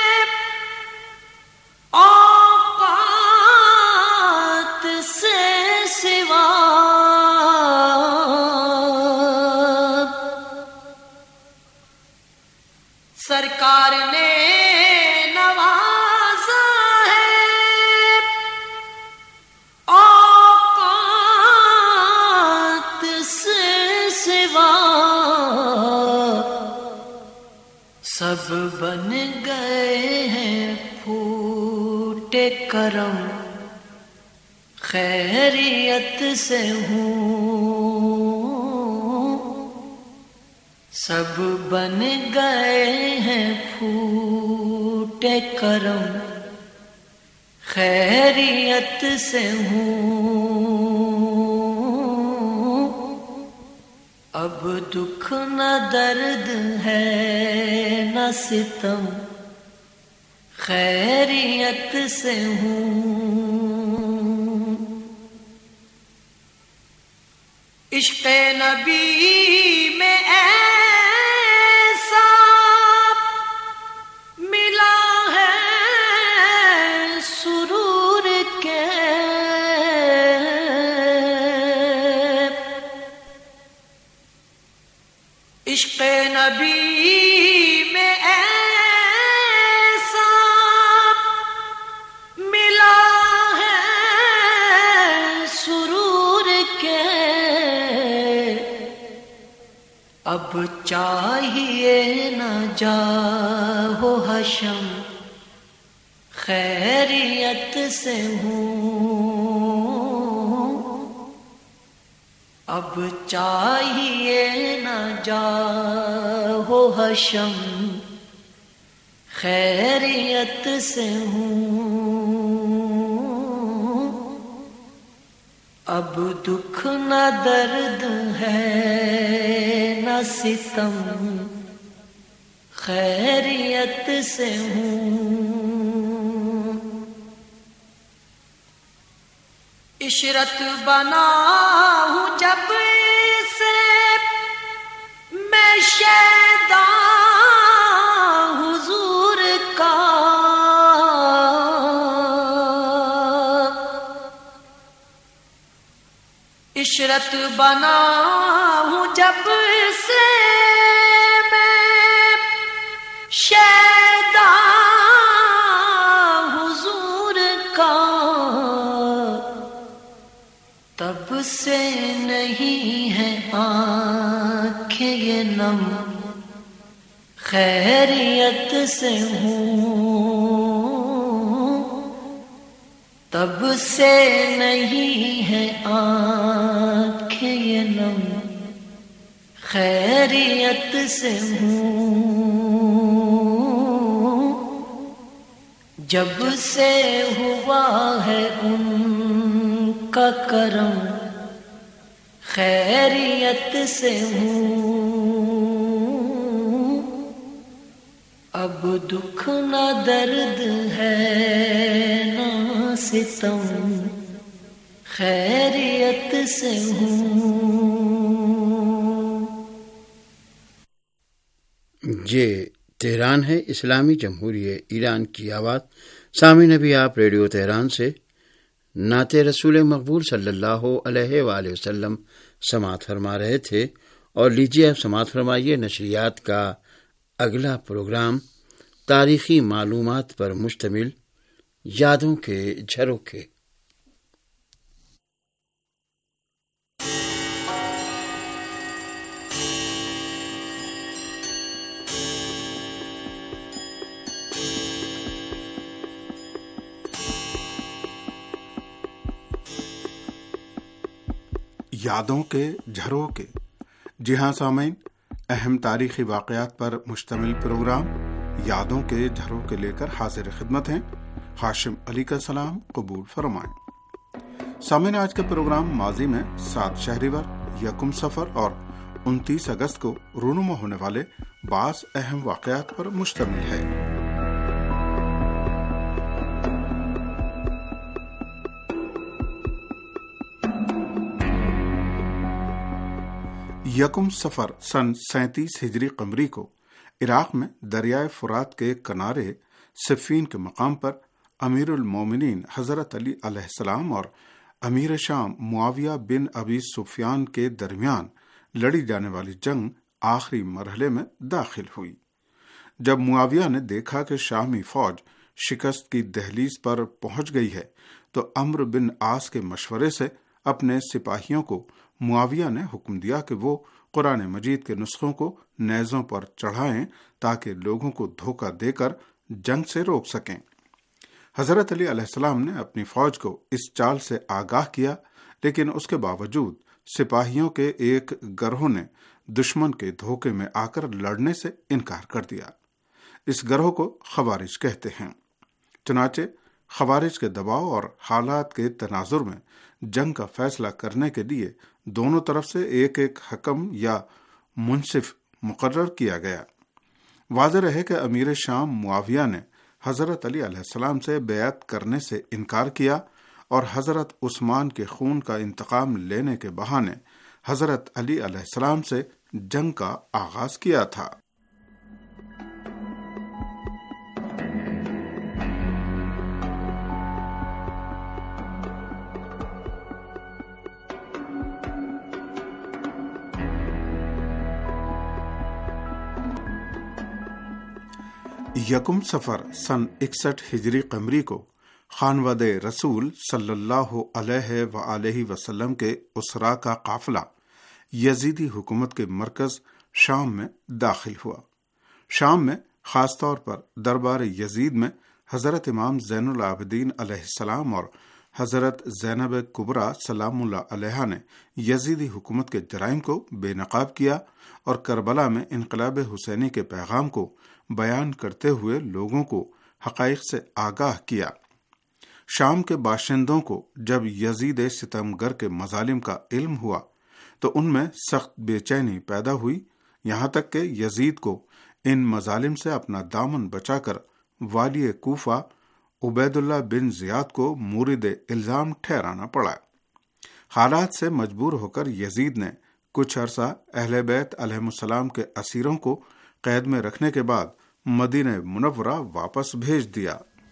اوقات سے سوا، سرکار نے نوازا ہے اوقات سے سوا، سب بن گئے ہیں پھوٹے کرم، خیریت سے ہوں، سب بن گئے ہیں پھوٹے کرم، خیریت سے ہوں، اب دکھ نہ درد ہے نہ ستم، خیریت سے ہوں۔ عشق نبی میں ایسا ملا ہے سرور کے، عشق نبی میں ایسا ملا ہے سرور کے، اب چاہیے نہ جاؤ حشم، خیریت سے ہوں، اب چاہیے نہ جاؤ حشم، خیریت سے ہوں، اب دکھ نہ درد ہے نہ ستم، خیریت سے ہوں۔ عشرت بنا ہوں جب سے میں شیدا حضور کا، عشرت بنا ہوں جب سے میں شیدا حضور کا، تب سے نہیں ہے آنکھیں یہ نم، خیریت سے ہوں، تب سے نہیں ہے آنکھیں یہ نم، خیریت سے ہوں، جب سے ہوا ہے ان کا کرم، خیریت سے ہوں، اب دکھ نہ درد ہے نہ ستم، خیریت سے ہوں۔ یہ تہران ہے، اسلامی جمہوریہ ایران کی آواز۔ سامعین ابھی آپ ریڈیو تہران سے نعت رسول مقبول صلی اللہ علیہ وآلہ وسلم سماعت فرما رہے تھے، اور لیجیے اب سماعت فرمائیے نشریات کا اگلا پروگرام، تاریخی معلومات پر مشتمل یادوں کے جھروکے۔ یادوں کے جھروکے۔ جی ہاں سامعین، اہم تاریخی واقعات پر مشتمل پروگرام یادوں کے جھروکے لے کر حاضر خدمت ہیں۔ ہاشم علی کا سلام قبول فرمائیں۔ سامعین، آج کا پروگرام ماضی میں سات شہریور، یکم صفر اور انتیس اگست کو رونما ہونے والے بعض اہم واقعات پر مشتمل ہے۔ یکم صفر سن سینتیس ہجری قمری کو عراق میں دریائے فرات کے کنارے صفین کے مقام پر امیر المومنین حضرت علی علیہ السلام اور امیر شام معاویہ بن ابی سفیان کے درمیان لڑی جانے والی جنگ آخری مرحلے میں داخل ہوئی۔ جب معاویہ نے دیکھا کہ شامی فوج شکست کی دہلیز پر پہنچ گئی ہے تو عمرو بن عاص کے مشورے سے اپنے سپاہیوں کو معاویہ نے حکم دیا کہ وہ قرآن مجید کے نسخوں کو نیزوں پر چڑھائیں تاکہ لوگوں کو دھوکہ دے کر جنگ سے روک سکیں۔ حضرت علی علیہ السلام نے اپنی فوج کو اس چال سے آگاہ کیا، لیکن اس کے باوجود سپاہیوں کے ایک گروہ نے دشمن کے دھوکے میں آ کر لڑنے سے انکار کر دیا۔ اس گروہ کو خوارج کہتے ہیں۔ چنانچہ خوارج کے دباؤ اور حالات کے تناظر میں جنگ کا فیصلہ کرنے کے لیے دونوں طرف سے ایک ایک حکم یا منصف مقرر کیا گیا۔ واضح رہے کہ امیر شام معاویہ نے حضرت علی علیہ السلام سے بیعت کرنے سے انکار کیا اور حضرت عثمان کے خون کا انتقام لینے کے بہانے حضرت علی علیہ السلام سے جنگ کا آغاز کیا تھا۔ یکم سفر سن اکسٹھ ہجری قمری کو خانواد رسول صلی اللہ علیہ وآلہ وسلم کے اسرا کا قافلہ یزیدی حکومت کے مرکز شام میں داخل ہوا۔ شام میں خاص طور پر دربار یزید میں حضرت امام زین العابدین علیہ السلام اور حضرت زینب کبریٰ سلام اللہ علیہا نے یزیدی حکومت کے جرائم کو بے نقاب کیا اور کربلا میں انقلاب حسینی کے پیغام کو بیان کرتے ہوئے لوگوں کو حقائق سے آگاہ کیا۔ شام کے باشندوں کو جب یزید ستمگر کے مظالم کا علم ہوا تو ان میں سخت بے چینی پیدا ہوئی، یہاں تک کہ یزید کو ان مظالم سے اپنا دامن بچا کر والی کوفہ عبید اللہ بن زیاد کو مورد الزام ٹھہرانا پڑا۔ حالات سے مجبور ہو کر یزید نے کچھ عرصہ اہل بیت علیہ السلام کے اسیروں کو قید میں رکھنے کے بعد مدینہ منورہ واپس بھیج دیا۔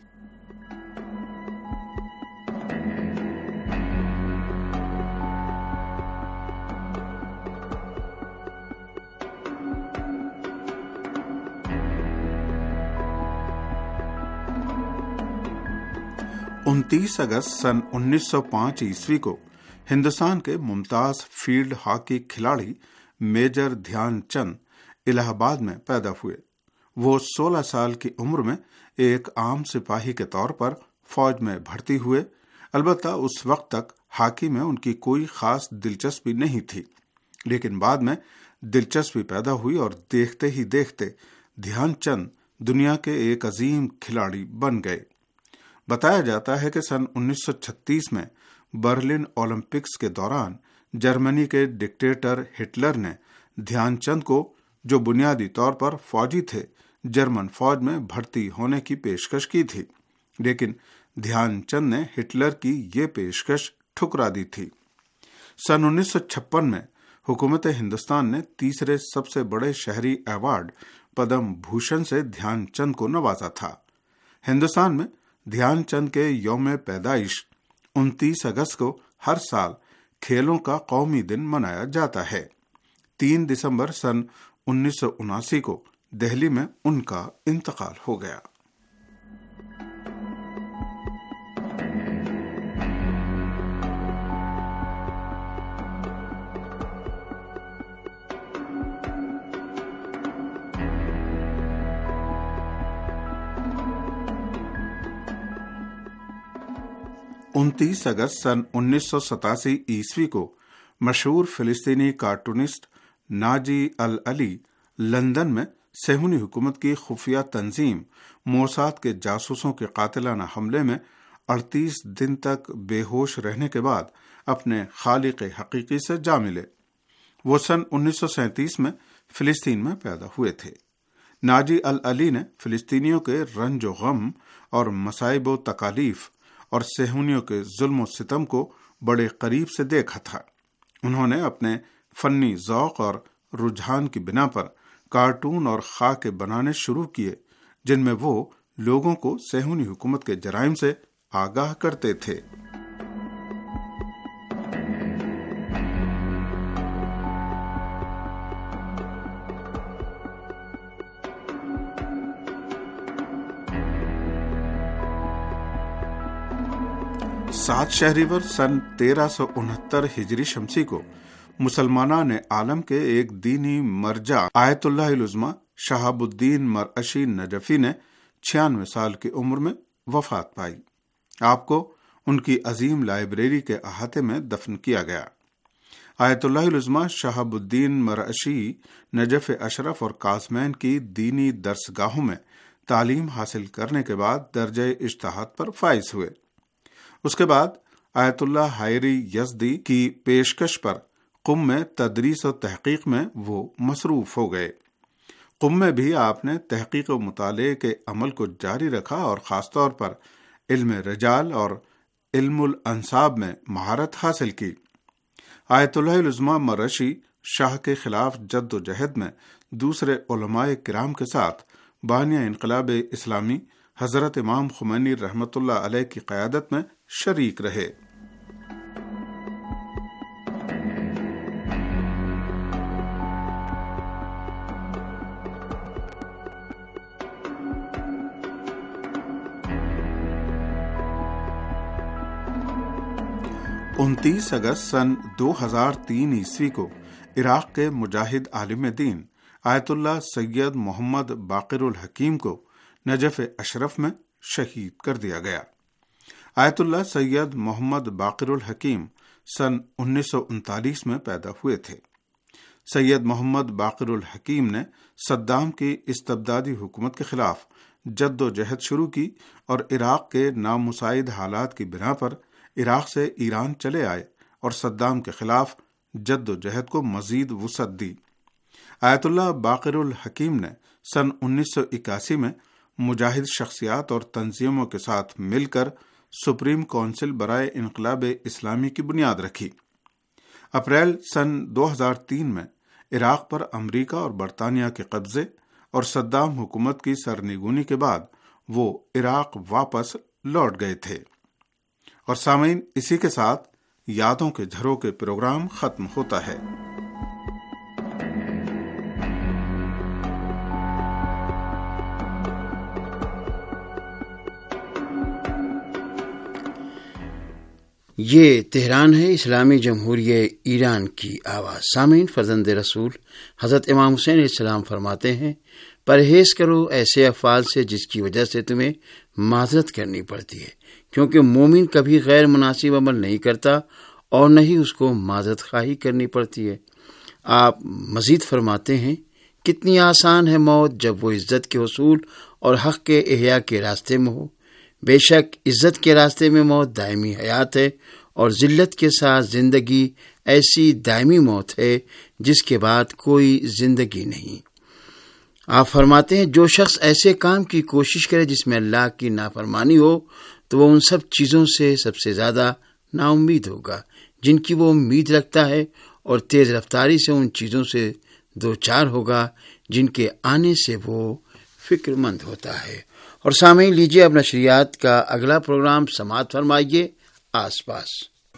انتیس اگست سن انیس سو پانچ عیسوی کو ہندوستان کے ممتاز فیلڈ ہاکی کھلاڑی میجر دھیان چند الہ آباد میں پیدا ہوئے۔ وہ سولہ سال کی عمر میں ایک عام سپاہی کے طور پر فوج میں بھرتی ہوئے۔ البتہ اس وقت تک ہاکی میں ان کی کوئی خاص دلچسپی نہیں تھی، لیکن بعد میں دلچسپی پیدا ہوئی اور دیکھتے ہی دیکھتے دھیان چند دنیا کے ایک عظیم کھلاڑی بن گئے۔ بتایا جاتا ہے کہ سن انیس سو چھتیس میں برلن اولمپکس کے دوران جرمنی کے ڈکٹیٹر ہٹلر نے دھیان چند کو، جو بنیادی طور پر فوجی تھے، جرمن فوج میں بھرتی ہونے کی پیشکش کی تھی، لیکن دھیان چند نے ہٹلر کی یہ پیشکش ٹھکرا دی تھی۔ سن انیس سو چھپن میں حکومت ہندوستان نے تیسرے سب سے بڑے شہری ایوارڈ پدم بھوشن سے دھیان چند کو نوازا تھا۔ ہندوستان میں دھیان چند کے یوم پیدائش انتیس اگست کو ہر سال کھیلوں کا قومی دن منایا جاتا ہے۔ تین دسمبر سن انیس سو اناسی کو دہلی میں ان کا انتقال ہو گیا۔ انتیس اگست سن انیس سو ستاسی عیسوی کو مشہور فلسطینی کارٹونسٹ ناجی العلی لندن میں صہیونی حکومت کی خفیہ تنظیم موساد کے جاسوسوں کے قاتلانہ حملے میں اڑتیس دن تک بے ہوش رہنے کے بعد اپنے خالق حقیقی سے جا ملے۔ وہ سن انیس سو سینتیس میں فلسطین میں پیدا ہوئے تھے۔ ناجی العلی نے فلسطینیوں کے رنج و غم اور مصائب و تکالیف اور صہیونیوں کے ظلم و ستم کو بڑے قریب سے دیکھا تھا۔ انہوں نے اپنے فنی ذوق اور رجحان کی بنا پر کارٹون اور خاکے بنانے شروع کیے، جن میں وہ لوگوں کو صہیونی حکومت کے جرائم سے آگاہ کرتے تھے۔ سات شہریور سن تیرہ سو انہتر ہجری شمسی کو مسلمانان عالم کے ایک دینی مرجع آیت اللہ العظمی شہاب الدین مرعشی نجفی نے چھیانوے سال کی عمر میں وفات پائی۔ آپ کو ان کی عظیم لائبریری کے احاطے میں دفن کیا گیا۔ آیت اللہ العظمہ شہاب الدین مرعشی نجف اشرف اور قاسمین کی دینی درسگاہوں میں تعلیم حاصل کرنے کے بعد درجہ اجتہاد پر فائز ہوئے۔ اس کے بعد آیت اللہ حائری یزدی کی پیشکش پر قم میں تدریس و تحقیق میں وہ مصروف ہو گئے۔ قم میں بھی آپ نے تحقیق و مطالعے کے عمل کو جاری رکھا اور خاص طور پر علم رجال اور علم الانصاب میں مہارت حاصل کی۔ آیت اللہ العظمہ مرعشی شاہ کے خلاف جد و جہد میں دوسرے علماء کرام کے ساتھ بانیہ انقلاب اسلامی حضرت امام خمینی رحمۃ اللہ علیہ کی قیادت میں شریک رہے۔ انتیس اگست سن دو ہزار تین عیسوی کو عراق کے مجاہد عالم دین آیت اللہ سید محمد باقر الحکیم کو نجف اشرف میں شہید کر دیا گیا۔ آیت اللہ سید محمد باقر الحکیم سن انیس سو انتالیس میں پیدا ہوئے تھے۔ سید محمد باقر الحکیم نے صدام کی استبدادی حکومت کے خلاف جد و جہد شروع کی اور عراق کے نامساعد حالات کی بنا پر عراق سے ایران چلے آئے اور صدام کے خلاف جد و جہد کو مزید وسعت دی۔ آیت اللہ باقر الحکیم نے سن انیس سو اکاسی میں مجاہد شخصیات اور تنظیموں کے ساتھ مل کر سپریم کونسل برائے انقلاب اسلامی کی بنیاد رکھی۔ اپریل سن دو ہزار تین میں عراق پر امریکہ اور برطانیہ کے قبضے اور صدام حکومت کی سرنگونی کے بعد وہ عراق واپس لوٹ گئے تھے۔ اور سامعین، اسی کے ساتھ یادوں کے جھروکے پروگرام ختم ہوتا ہے۔ یہ تہران ہے، اسلامی جمہوریہ ایران کی آواز۔ سامعین، فرزند رسول حضرت امام حسین علیہ السلام فرماتے ہیں، پرہیز کرو ایسے افعال سے جس کی وجہ سے تمہیں معذرت کرنی پڑتی ہے، کیونکہ مومن کبھی غیر مناسب عمل نہیں کرتا اور نہ ہی اس کو معذرت خواہی کرنی پڑتی ہے۔ آپ مزید فرماتے ہیں، کتنی آسان ہے موت جب وہ عزت کے حصول اور حق کے احیاء کے راستے میں ہو۔ بے شک عزت کے راستے میں موت دائمی حیات ہے اور ذلت کے ساتھ زندگی ایسی دائمی موت ہے جس کے بعد کوئی زندگی نہیں۔ آپ فرماتے ہیں، جو شخص ایسے کام کی کوشش کرے جس میں اللہ کی نافرمانی ہو تو وہ ان سب چیزوں سے سب سے زیادہ نا امید ہوگا جن کی وہ امید رکھتا ہے، اور تیز رفتاری سے ان چیزوں سے دو چار ہوگا جن کے آنے سے وہ فکر مند ہوتا ہے۔ اور سامعین، لیجیے اب نشریات کا اگلا پروگرام سماعت فرمائیے، آس پاس۔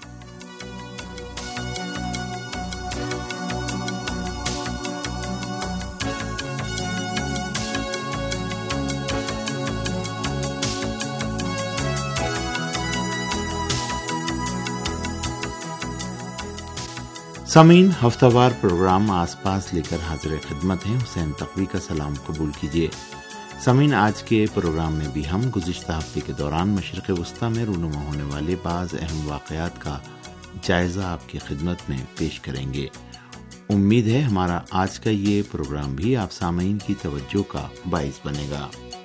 سامعین، ہفتہ وار پروگرام آس پاس لے کر حاضر خدمت ہیں۔ حسین تقوی کا سلام قبول کیجیے۔ سامعین، آج کے پروگرام میں بھی ہم گزشتہ ہفتے کے دوران مشرق وسطیٰ میں رونما ہونے والے بعض اہم واقعات کا جائزہ آپ کی خدمت میں پیش کریں گے۔ امید ہے ہمارا آج کا یہ پروگرام بھی آپ سامعین کی توجہ کا باعث بنے گا۔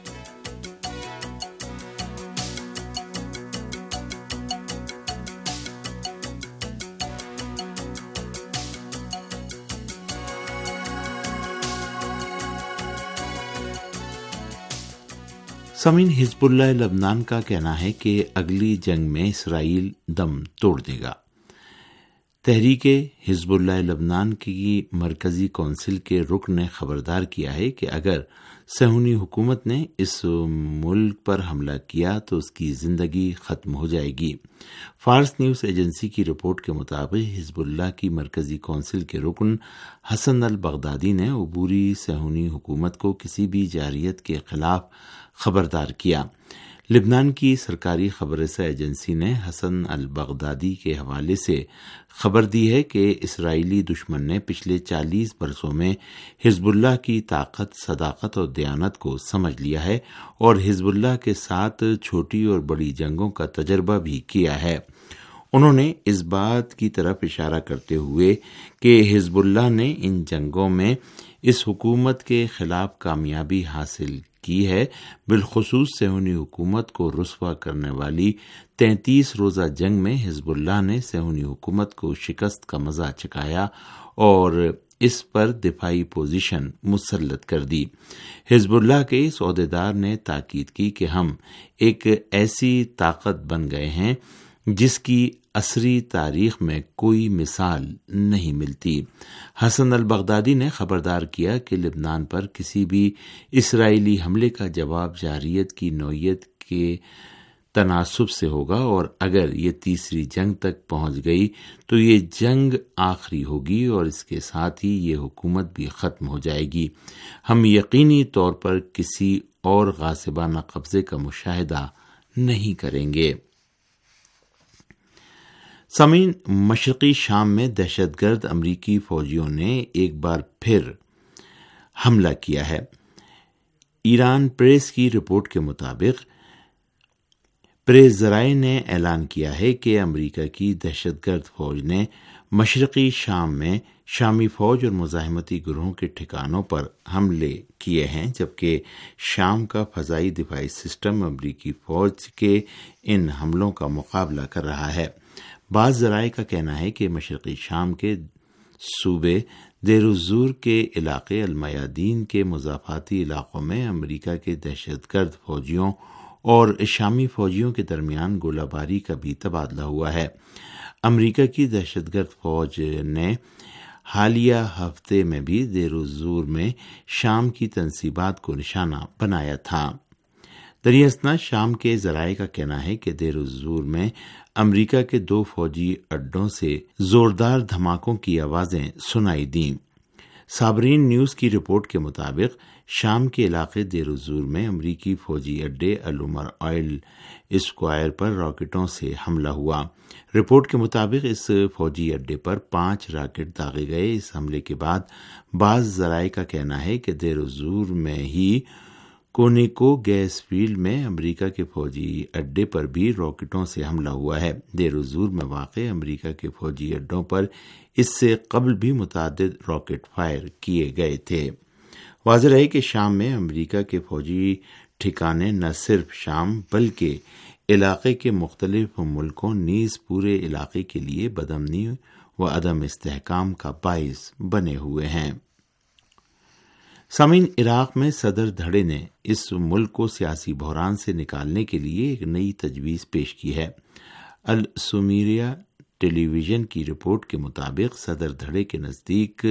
سامعین، حزب اللہ لبنان کا کہنا ہے کہ اگلی جنگ میں اسرائیل دم توڑ دے گا۔ تحریک حزب اللہ لبنان کی مرکزی کونسل کے رکن نے خبردار کیا ہے کہ اگر صہیونی حکومت نے اس ملک پر حملہ کیا تو اس کی زندگی ختم ہو جائے گی۔ فارس نیوز ایجنسی کی رپورٹ کے مطابق حزب اللہ کی مرکزی کونسل کے رکن حسن البغدادی نے عبوری صہیونی حکومت کو کسی بھی جارحیت کے خلاف خبردار کیا۔ لبنان کی سرکاری خبر رساں ایجنسی نے حسن البغدادی کے حوالے سے خبر دی ہے کہ اسرائیلی دشمن نے پچھلے چالیس برسوں میں حزب اللہ کی طاقت، صداقت اور دیانت کو سمجھ لیا ہے اور حزب اللہ کے ساتھ چھوٹی اور بڑی جنگوں کا تجربہ بھی کیا ہے۔ انہوں نے اس بات کی طرف اشارہ کرتے ہوئے کہ حزب اللہ نے ان جنگوں میں اس حکومت کے خلاف کامیابی حاصل کی ہے، بالخصوص صہیونی حکومت کو رسوا کرنے والی تینتیس روزہ جنگ میں حزب اللہ نے صہیونی حکومت کو شکست کا مزہ چکھایا اور اس پر دفاعی پوزیشن مسلط کر دی۔ حزب اللہ کے اس عہدیدار نے تاکید کی کہ ہم ایک ایسی طاقت بن گئے ہیں جس کی عصری تاریخ میں کوئی مثال نہیں ملتی۔ حسن البغدادی نے خبردار کیا کہ لبنان پر کسی بھی اسرائیلی حملے کا جواب جارحیت کی نوعیت کے تناسب سے ہوگا، اور اگر یہ تیسری جنگ تک پہنچ گئی تو یہ جنگ آخری ہوگی اور اس کے ساتھ ہی یہ حکومت بھی ختم ہو جائے گی۔ ہم یقینی طور پر کسی اور غاصبانہ قبضے کا مشاہدہ نہیں کریں گے۔ سامعین، مشرقی شام میں دہشت گرد امریکی فوجیوں نے ایک بار پھر حملہ کیا ہے۔ ایران پریس کی رپورٹ کے مطابق پریس ذرائع نے اعلان کیا ہے کہ امریکہ کی دہشت گرد فوج نے مشرقی شام میں شامی فوج اور مزاحمتی گروہوں کے ٹھکانوں پر حملے کیے ہیں، جبکہ شام کا فضائی دفاعی سسٹم امریکی فوج کے ان حملوں کا مقابلہ کر رہا ہے۔ بعض ذرائع کا کہنا ہے کہ مشرقی شام کے صوبے دیر الزور کے علاقے المیادین کے مضافاتی علاقوں میں امریکہ کے دہشت گرد فوجیوں اور شامی فوجیوں کے درمیان گولہ باری کا بھی تبادلہ ہوا ہے۔ امریکہ کی دہشت گرد فوج نے حالیہ ہفتے میں بھی دیر الزور میں شام کی تنصیبات کو نشانہ بنایا تھا۔ دریں اثنا شام کے ذرائع کا کہنا ہے کہ دیر الزور میں امریکہ کے دو فوجی اڈوں سے زوردار دھماکوں کی آوازیں سنائی دیں۔ صابرین نیوز کی رپورٹ کے مطابق شام کے علاقے دیر الزور میں امریکی فوجی اڈے العمر آئل اسکوائر پر راکٹوں سے حملہ ہوا۔ رپورٹ کے مطابق اس فوجی اڈے پر پانچ راکٹ داغے گئے۔ اس حملے کے بعد بعض ذرائع کا کہنا ہے کہ دیر الزور میں ہی کونیکو گیس فیلڈ میں امریکہ کے فوجی اڈے پر بھی راکٹوں سے حملہ ہوا ہے۔ دیر الزور میں واقع امریکہ کے فوجی اڈوں پر اس سے قبل بھی متعدد راکٹ فائر کیے گئے تھے۔ واضح ہے کہ شام میں امریکہ کے فوجی ٹھکانے نہ صرف شام بلکہ علاقے کے مختلف ملکوں نیز پورے علاقے کے لیے بدامنی و عدم استحکام کا باعث بنے ہوئے ہیں۔ سامعین، عراق میں صدر دھڑے نے اس ملک کو سیاسی بحران سے نکالنے کے لیے ایک نئی تجویز پیش کی ہے۔ السمیریہ ٹیلی ویژن کی رپورٹ کے مطابق صدر دھڑے کے نزدیک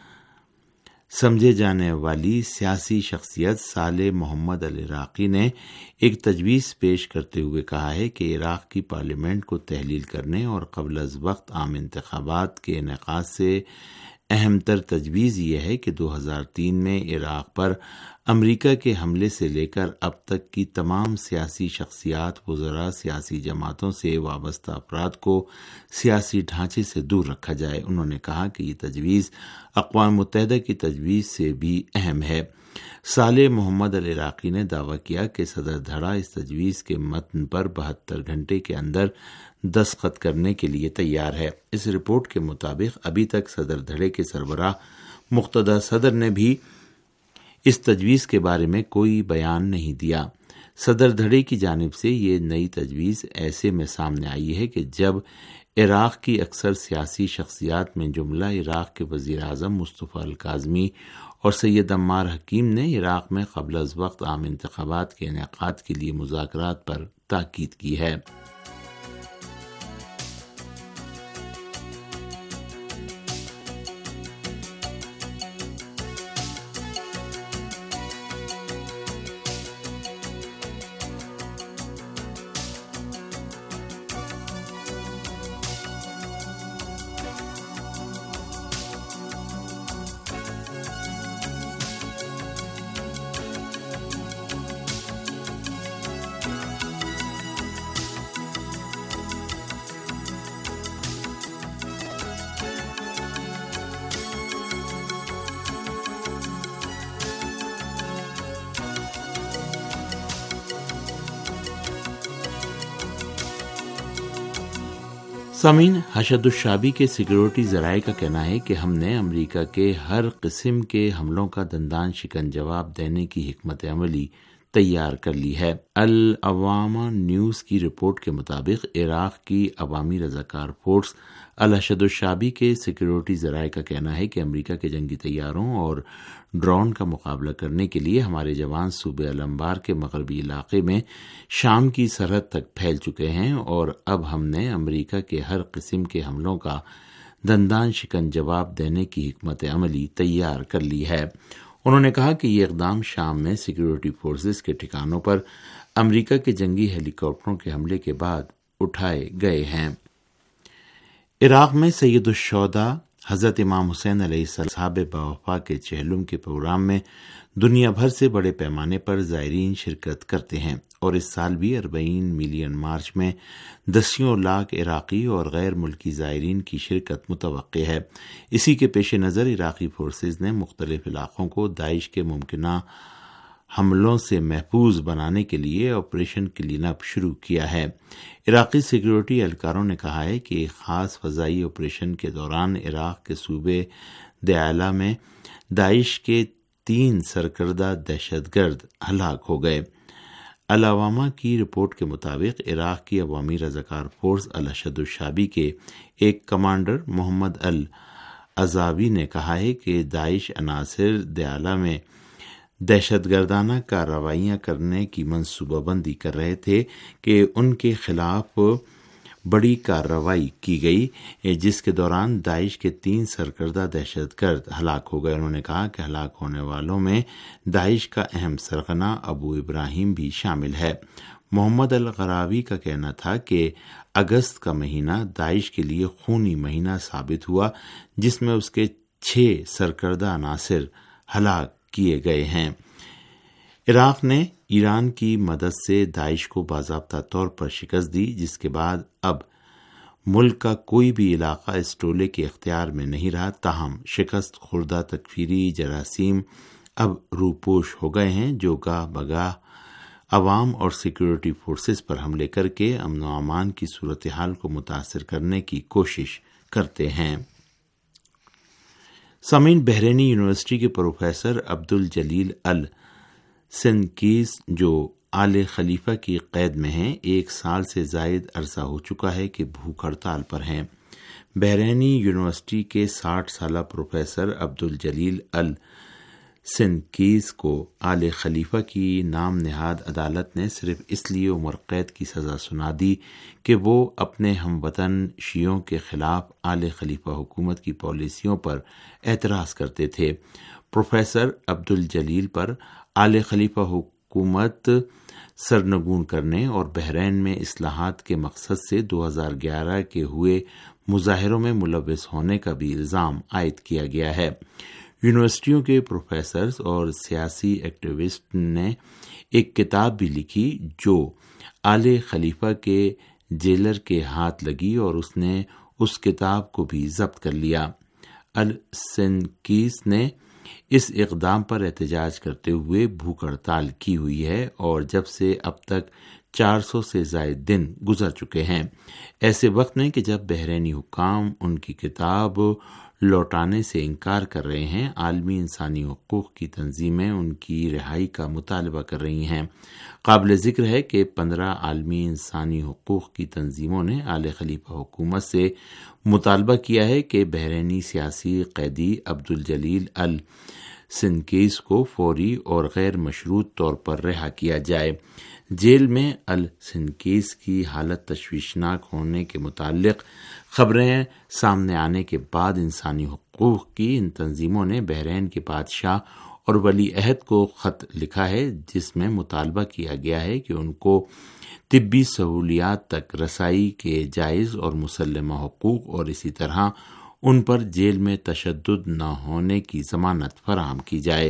سمجھے جانے والی سیاسی شخصیت صالح محمد العراقی نے ایک تجویز پیش کرتے ہوئے کہا ہے کہ عراق کی پارلیمنٹ کو تحلیل کرنے اور قبل از وقت عام انتخابات کے انعقاد سے اہم تر تجویز یہ ہے کہ دو ہزار تین میں عراق پر امریکہ کے حملے سے لے کر اب تک کی تمام سیاسی شخصیات، وزراء، سیاسی جماعتوں سے وابستہ افراد کو سیاسی ڈھانچے سے دور رکھا جائے۔ انہوں نے کہا کہ یہ تجویز اقوام متحدہ کی تجویز سے بھی اہم ہے۔ صالح محمد العراقی نے دعویٰ کیا کہ صدر دھڑا اس تجویز کے متن پر بہتر گھنٹے کے اندر دستخط کرنے کے لیے تیار ہے۔ اس رپورٹ کے مطابق ابھی تک صدر دھڑے کے سربراہ مقتدی صدر نے بھی اس تجویز کے بارے میں کوئی بیان نہیں دیا۔ صدر دھڑے کی جانب سے یہ نئی تجویز ایسے میں سامنے آئی ہے کہ جب عراق کی اکثر سیاسی شخصیات میں جملہ عراق کے وزیر اعظم مصطفیٰ الکاظمی اور سید عمار حکیم نے عراق میں قبل از وقت عام انتخابات کے انعقاد کے لیے مذاکرات پر تاکید کی ہے۔ سامعین، حشد الشعبی کے سیکیورٹی ذرائع کا کہنا ہے کہ ہم نے امریکہ کے ہر قسم کے حملوں کا دندان شکن جواب دینے کی حکمت عملی تیار کر لی ہے۔ العوامہ نیوز کی رپورٹ کے مطابق عراق کی عوامی رضاکار فورس الحشد الشعبی کے سیکیورٹی ذرائع کا کہنا ہے کہ امریکہ کے جنگی طیاروں اور ڈرون کا مقابلہ کرنے کے لیے ہمارے جوان صوبہ الانبار کے مغربی علاقے میں شام کی سرحد تک پھیل چکے ہیں اور اب ہم نے امریکہ کے ہر قسم کے حملوں کا دندان شکن جواب دینے کی حکمت عملی تیار کر لی ہے۔ انہوں نے کہا کہ یہ اقدام شام میں سیکیورٹی فورسز کے ٹھکانوں پر امریکہ کے جنگی ہیلی کاپٹروں کے حملے کے بعد اٹھائے گئے ہیں۔ عراق میں سید الشہداء حضرت امام حسین علیہ السلام صحابہ باوفا کے چہلم کے پروگرام میں دنیا بھر سے بڑے پیمانے پر زائرین شرکت کرتے ہیں اور اس سال بھی اربعین ملین مارچ میں دسیوں لاکھ عراقی اور غیر ملکی زائرین کی شرکت متوقع ہے۔ اسی کے پیش نظر عراقی فورسز نے مختلف علاقوں کو داعش کے ممکنہ حملوں سے محفوظ بنانے کے لیے آپریشن کلین اپ شروع کیا ہے۔ عراقی سیکیورٹی اہلکاروں نے کہا ہے کہ ایک خاص فضائی آپریشن کے دوران عراق کے صوبے دیالہ میں داعش کے تین سرکردہ دہشت گرد ہلاک ہو گئے۔ العوامہ کی رپورٹ کے مطابق عراق کی عوامی رضاکار فورس الحشد الشعبی کے ایک کمانڈر محمد العزاوی نے کہا ہے کہ داعش عناصر دیالہ میں دہشت گردانہ کارروائیاں کرنے کی منصوبہ بندی کر رہے تھے کہ ان کے خلاف بڑی کارروائی کی گئی جس کے دوران داعش کے تین سرکردہ دہشت گرد ہلاک ہو گئے۔ انہوں نے کہا کہ ہلاک ہونے والوں میں داعش کا اہم سرغنہ ابو ابراہیم بھی شامل ہے۔ محمد الغراوی کا کہنا تھا کہ اگست کا مہینہ داعش کے لیے خونی مہینہ ثابت ہوا جس میں اس کے چھ سرکردہ عناصر ہلاک کیے گئے ہیں۔ عراق نے ایران کی مدد سے داعش کو باضابطہ طور پر شکست دی جس کے بعد اب ملک کا کوئی بھی علاقہ اس ٹولے کے اختیار میں نہیں رہا، تاہم شکست خوردہ تکفیری جراثیم اب روپوش ہو گئے ہیں جو گاہ بگاہ عوام اور سیکیورٹی فورسز پر حملے کر کے امن و امان کی صورتحال کو متاثر کرنے کی کوشش کرتے ہیں۔ سامعین، بحرینی یونیورسٹی کے پروفیسر عبد الجلیل السنکیس جو آل خلیفہ کی قید میں ہیں، ایک سال سے زائد عرصہ ہو چکا ہے کہ بھوک ہڑتال پر ہیں۔ بحرینی یونیورسٹی کے ساٹھ سالہ پروفیسر عبد الجلیل السنکیس کو آل خلیفہ کی نام نہاد عدالت نے صرف اس لیے عمر قید کی سزا سنا دی کہ وہ اپنے ہم وطن شیعوں کے خلاف آل خلیفہ حکومت کی پالیسیوں پر اعتراض کرتے تھے۔ پروفیسر عبد الجلیل پر آل خلیفہ حکومت سرنگون کرنے اور بحرین میں اصلاحات کے مقصد سے دو ہزار گیارہ کے ہوئے مظاہروں میں ملوث ہونے کا بھی الزام عائد کیا گیا ہے۔ یونیورسٹیوں کے پروفیسرز اور سیاسی ایکٹیوسٹ نے ایک کتاب بھی لکھی جو آل خلیفہ کے جیلر کے ہاتھ لگی اور اس نے اس کتاب کو بھی ضبط کر لیا۔ السنکیس نے اس اقدام پر احتجاج کرتے ہوئے بھوک ہڑتال کی ہوئی ہے اور جب سے اب تک چار سو سے زائد دن گزر چکے ہیں۔ ایسے وقت میں کہ جب بحرینی حکام ان کی کتاب لوٹانے سے انکار کر رہے ہیں، عالمی انسانی حقوق کی تنظیمیں ان کی رہائی کا مطالبہ کر رہی ہیں۔ قابل ذکر ہے کہ پندرہ عالمی انسانی حقوق کی تنظیموں نے آل خلیفہ حکومت سے مطالبہ کیا ہے کہ بحرینی سیاسی قیدی عبد الجلیل السنکیس کو فوری اور غیر مشروط طور پر رہا کیا جائے۔ جیل میں السنکیس کی حالت تشویشناک ہونے کے متعلق خبریں سامنے آنے کے بعد انسانی حقوق کی ان تنظیموں نے بحرین کے بادشاہ اور ولی عہد کو خط لکھا ہے جس میں مطالبہ کیا گیا ہے کہ ان کو طبی سہولیات تک رسائی کے جائز اور مسلمہ حقوق اور اسی طرح ان پر جیل میں تشدد نہ ہونے کی ضمانت فراہم کی جائے۔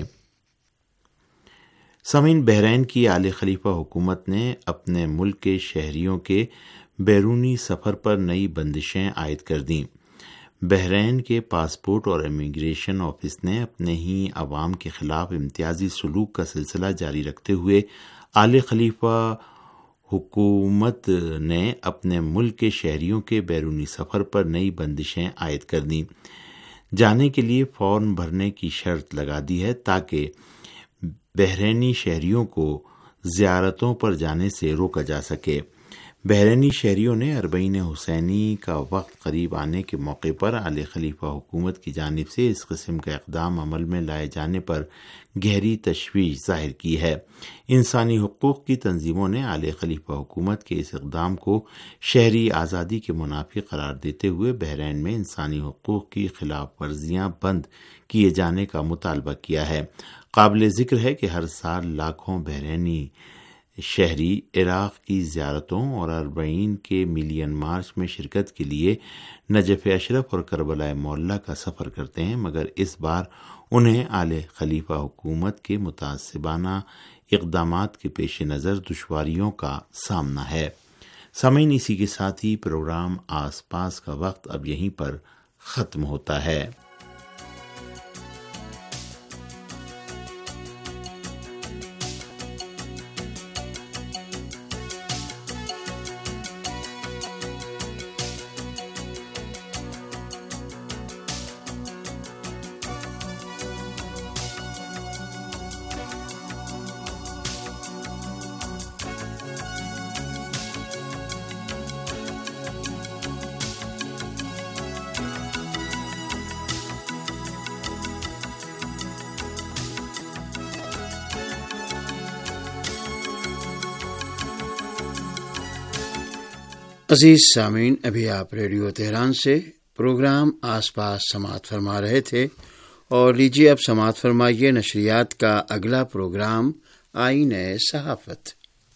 سامعین، بحرین کی آل خلیفہ حکومت نے اپنے ملک کے شہریوں کے بیرونی سفر پر نئی بندشیں عائد کر دیں۔ بحرین کے پاسپورٹ اور امیگریشن آفس نے اپنے ہی عوام کے خلاف امتیازی سلوک کا سلسلہ جاری رکھتے ہوئے آل خلیفہ حکومت نے اپنے ملک کے شہریوں کے بیرونی سفر پر نئی بندشیں عائد کر دیں۔ جانے کے لیے فارم بھرنے کی شرط لگا دی ہے تاکہ بحرینی شہریوں کو زیارتوں پر جانے سے روکا جا سکے۔ بحرینی شہریوں نے اربعین حسینی کا وقت قریب آنے کے موقع پر آل خلیفہ حکومت کی جانب سے اس قسم کا اقدام عمل میں لائے جانے پر گہری تشویش ظاہر کی ہے۔ انسانی حقوق کی تنظیموں نے آل خلیفہ حکومت کے اس اقدام کو شہری آزادی کے منافی قرار دیتے ہوئے بحرین میں انسانی حقوق کی خلاف ورزیاں بند کیے جانے کا مطالبہ کیا ہے۔ قابل ذکر ہے کہ ہر سال لاکھوں بحرینی شہری عراق کی زیارتوں اور اربعین کے ملین مارچ میں شرکت کے لیے نجف اشرف اور کربلا معلی کا سفر کرتے ہیں، مگر اس بار انہیں آل خلیفہ حکومت کے متعصبانہ اقدامات کے پیش نظر دشواریوں کا سامنا ہے۔ سامعین، اسی کے ساتھ ہی پروگرام آس پاس کا وقت اب یہیں پر ختم ہوتا ہے۔ عزیز سامعین، ابھی آپ ریڈیو تہران سے پروگرام آس پاس سماعت فرما رہے تھے، اور لیجیے اب سماعت فرمائیے نشریات کا اگلا پروگرام آئین صحافت۔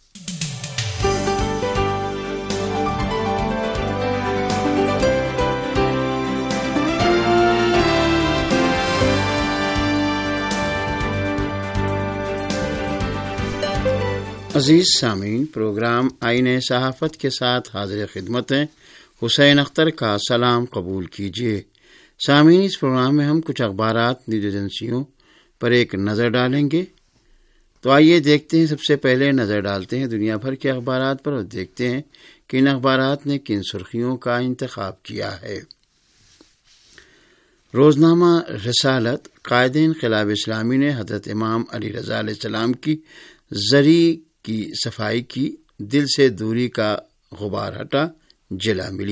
عزیز سامعین، پروگرام آئین صحافت کے ساتھ حاضر خدمت ہیں۔ حسین اختر کا سلام قبول کیجیے۔ سامعین، اس پروگرام میں ہم کچھ اخبارات نیوز ایجنسیوں پر ایک نظر ڈالیں گے، تو آئیے دیکھتے ہیں۔ سب سے پہلے نظر ڈالتے ہیں دنیا بھر کے اخبارات پر اور دیکھتے ہیں کہ ان اخبارات نے کن سرخیوں کا انتخاب کیا ہے۔ روزنامہ رسالت: قائد انقلاب اسلامی نے حضرت امام علی رضا علیہ السلام کی زری کی صفائی کی، دل سے دوری کا غبار ہٹا، جلا ملی۔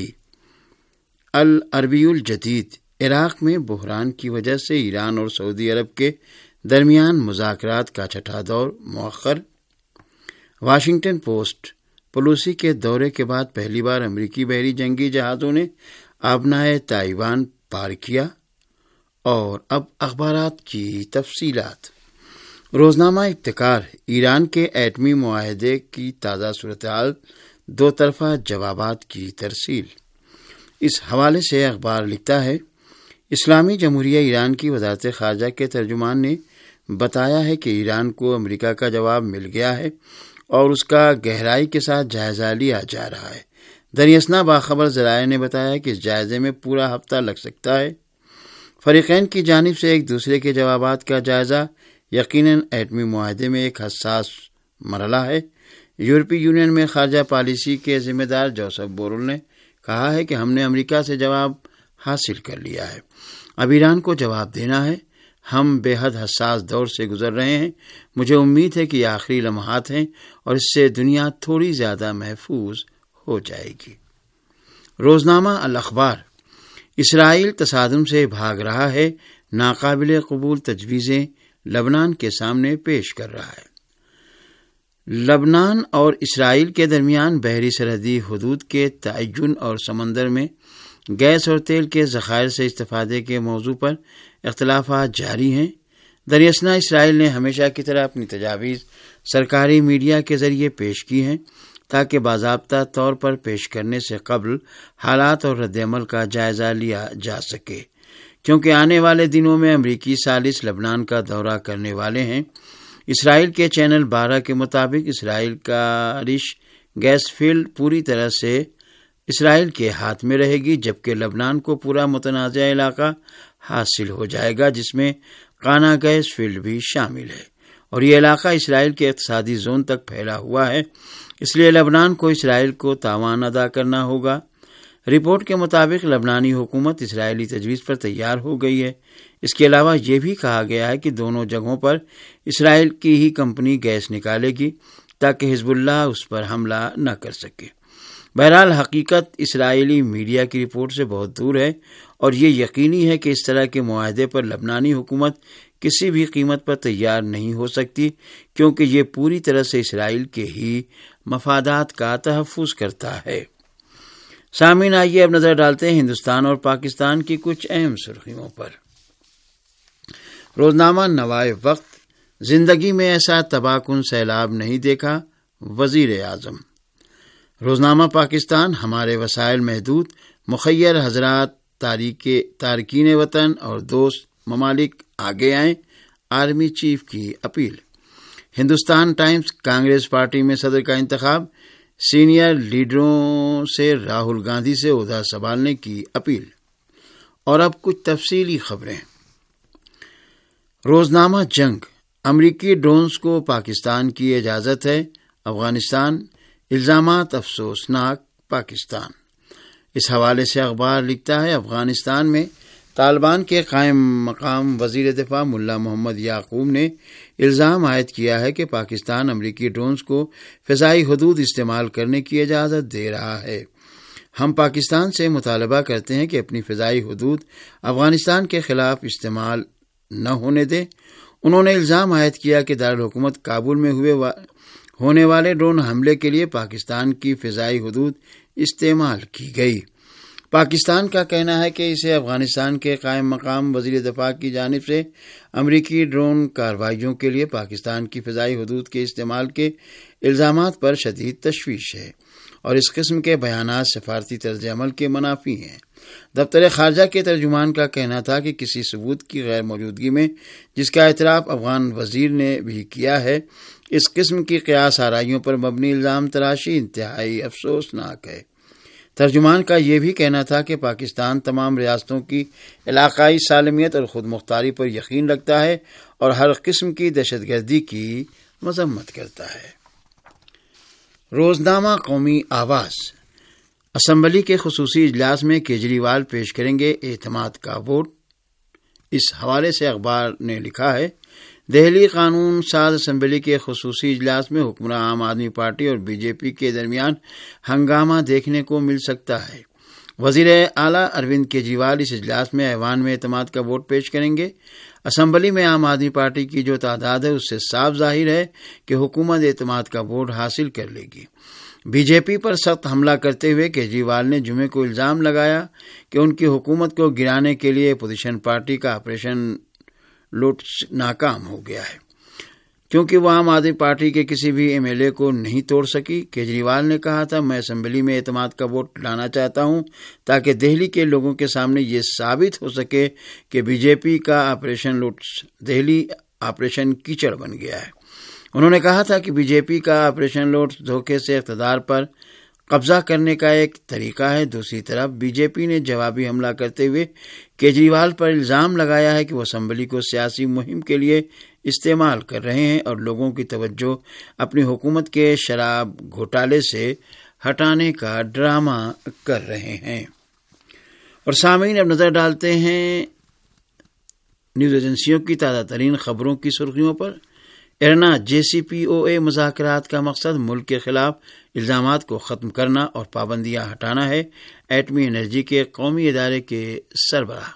العربی الجدید: عراق میں بحران کی وجہ سے ایران اور سعودی عرب کے درمیان مذاکرات کا چھٹا دور مؤخر۔ واشنگٹن پوسٹ: پلوسی کے دورے کے بعد پہلی بار امریکی بحری جنگی جہازوں نے آبنائے تائیوان پار کیا۔ اور اب اخبارات کی تفصیلات۔ روزنامہ ابتکار: ایران کے ایٹمی معاہدے کی تازہ صورتحال، دو طرفہ جوابات کی ترسیل۔ اس حوالے سے اخبار لکھتا ہے، اسلامی جمہوریہ ایران کی وزارت خارجہ کے ترجمان نے بتایا ہے کہ ایران کو امریکہ کا جواب مل گیا ہے اور اس کا گہرائی کے ساتھ جائزہ لیا جا رہا ہے۔ دریاسنا باخبر ذرائع نے بتایا کہ اس جائزے میں پورا ہفتہ لگ سکتا ہے۔ فریقین کی جانب سے ایک دوسرے کے جوابات کا جائزہ یقیناً ایٹمی معاہدے میں ایک حساس مرحلہ ہے۔ یورپی یونین میں خارجہ پالیسی کے ذمہ دار جوزف بورل نے کہا ہے کہ ہم نے امریکہ سے جواب حاصل کر لیا ہے، اب ایران کو جواب دینا ہے۔ ہم بے حد حساس دور سے گزر رہے ہیں۔ مجھے امید ہے کہ یہ آخری لمحات ہیں اور اس سے دنیا تھوڑی زیادہ محفوظ ہو جائے گی۔ روزنامہ الاخبار: اسرائیل تصادم سے بھاگ رہا ہے، ناقابل قبول تجویزیں لبنان کے سامنے پیش کر رہا ہے۔ لبنان اور اسرائیل کے درمیان بحری سرحدی حدود کے تعین اور سمندر میں گیس اور تیل کے ذخائر سے استفادے کے موضوع پر اختلافات جاری ہیں۔ دریاسنا اسرائیل نے ہمیشہ کی طرح اپنی تجاویز سرکاری میڈیا کے ذریعے پیش کی ہیں تاکہ باضابطہ طور پر پیش کرنے سے قبل حالات اور رد عمل کا جائزہ لیا جا سکے، کیونکہ آنے والے دنوں میں امریکی ثالث لبنان کا دورہ کرنے والے ہیں۔ اسرائیل کے چینل بارہ کے مطابق اسرائیل کا رش گیس فیلڈ پوری طرح سے اسرائیل کے ہاتھ میں رہے گی، جبکہ لبنان کو پورا متنازع علاقہ حاصل ہو جائے گا جس میں قانا گیس فیلڈ بھی شامل ہے، اور یہ علاقہ اسرائیل کے اقتصادی زون تک پھیلا ہوا ہے، اس لیے لبنان کو اسرائیل کو تاوان ادا کرنا ہوگا۔ رپورٹ کے مطابق لبنانی حکومت اسرائیلی تجویز پر تیار ہو گئی ہے۔ اس کے علاوہ یہ بھی کہا گیا ہے کہ دونوں جگہوں پر اسرائیل کی ہی کمپنی گیس نکالے گی تاکہ حزب اللہ اس پر حملہ نہ کر سکے۔ بہرحال حقیقت اسرائیلی میڈیا کی رپورٹ سے بہت دور ہے، اور یہ یقینی ہے کہ اس طرح کے معاہدے پر لبنانی حکومت کسی بھی قیمت پر تیار نہیں ہو سکتی، کیونکہ یہ پوری طرح سے اسرائیل کے ہی مفادات کا تحفظ کرتا ہے۔ سامعین، آئیے اب نظر ڈالتے ہیں ہندوستان اور پاکستان کی کچھ اہم سرخیوں پر۔ روزنامہ نوائے وقت، زندگی میں ایسا تباہ کن سیلاب نہیں دیکھا، وزیر اعظم۔ روزنامہ پاکستان، ہمارے وسائل محدود، مخیر حضرات تارکین وطن اور دوست ممالک آگے آئیں، آرمی چیف کی اپیل۔ ہندوستان ٹائمز، کانگریس پارٹی میں صدر کا انتخاب، سینئر لیڈروں سے راہل گاندھی سے عہدہ سنبھالنے کی اپیل۔ اور اب کچھ تفصیلی خبریں۔ روزنامہ جنگ، امریکی ڈرونز کو پاکستان کی اجازت ہے، افغانستان، الزامات افسوسناک، پاکستان۔ اس حوالے سے اخبار لکھتا ہے، افغانستان میں طالبان کے قائم مقام وزیر دفاع ملا محمد یعقوب نے الزام عائد کیا ہے کہ پاکستان امریکی ڈرونز کو فضائی حدود استعمال کرنے کی اجازت دے رہا ہے۔ ہم پاکستان سے مطالبہ کرتے ہیں کہ اپنی فضائی حدود افغانستان کے خلاف استعمال نہ ہونے دیں۔ انہوں نے الزام عائد کیا کہ دارالحکومت کابل میں ہوئے وا... ہونے والے ڈرون حملے کے لیے پاکستان کی فضائی حدود استعمال کی گئی۔ پاکستان کا کہنا ہے کہ اسے افغانستان کے قائم مقام وزیر دفاع کی جانب سے امریکی ڈرون کارروائیوں کے لیے پاکستان کی فضائی حدود کے استعمال کے الزامات پر شدید تشویش ہے، اور اس قسم کے بیانات سفارتی طرز عمل کے منافی ہیں۔ دفتر خارجہ کے ترجمان کا کہنا تھا کہ کسی ثبوت کی غیر موجودگی میں، جس کا اعتراف افغان وزیر نے بھی کیا ہے، اس قسم کی قیاس آرائیوں پر مبنی الزام تراشی انتہائی افسوسناک ہے۔ ترجمان کا یہ بھی کہنا تھا کہ پاکستان تمام ریاستوں کی علاقائی سالمیت اور خود مختاری پر یقین رکھتا ہے اور ہر قسم کی دہشت گردی کی مذمت کرتا ہے۔ روزنامہ قومی آواز، اسمبلی کے خصوصی اجلاس میں کیجریوال پیش کریں گے اعتماد کا ووٹ۔ اس حوالے سے اخبار نے لکھا ہے، دہلی قانون ساز اسمبلی کے خصوصی اجلاس میں حکمراں عام آدمی پارٹی اور بی جے پی کے درمیان ہنگامہ دیکھنے کو مل سکتا ہے۔ وزیر اعلیٰ اروند کیجریوال اس اجلاس میں ایوان میں اعتماد کا ووٹ پیش کریں گے۔ اسمبلی میں عام آدمی پارٹی کی جو تعداد ہے، اس سے صاف ظاہر ہے کہ حکومت اعتماد کا ووٹ حاصل کر لے گی۔ بی جے پی پر سخت حملہ کرتے ہوئے کیجریوال نے جمعے کو الزام لگایا کہ ان کی حکومت کو گرانے کے لیے اپوزیشن پارٹی کا آپریشن لوٹ ناکام ہو گیا ہے، کیونکہ وہ عام آدمی پارٹی کے کسی بھی ایم ایل اے کو نہیں توڑ سکی۔ کیجریوال نے کہا تھا، میں اسمبلی میں اعتماد کا ووٹ لانا چاہتا ہوں تاکہ دہلی کے لوگوں کے سامنے یہ ثابت ہو سکے کہ بی جے پی کا آپریشن لوٹ دہلی آپریشن کیچڑ بن گیا ہے۔ انہوں نے کہا تھا کہ بی جے پی کا آپریشن لوٹ دھوکے سے اقتدار پر قبضہ کرنے کا ایک طریقہ ہے۔ دوسری طرف بی جے پی نے جوابی حملہ کرتے ہوئے کیجریوال پر الزام لگایا ہے کہ وہ اسمبلی کو سیاسی مہم کے لیے استعمال کر رہے ہیں اور لوگوں کی توجہ اپنی حکومت کے شراب گھوٹالے سے ہٹانے کا ڈرامہ کر رہے ہیں۔ اور سامعین، اب نظر ڈالتے ہیں نیوز ایجنسیوں کی تازہ ترین خبروں کی سرخیوں پر۔ ارنا جے سی پی او اے مذاکرات کا مقصد ملک کے خلاف الزامات کو ختم کرنا اور پابندیاں ہٹانا ہے، ایٹمی انرجی کے قومی ادارے کے سربراہ۔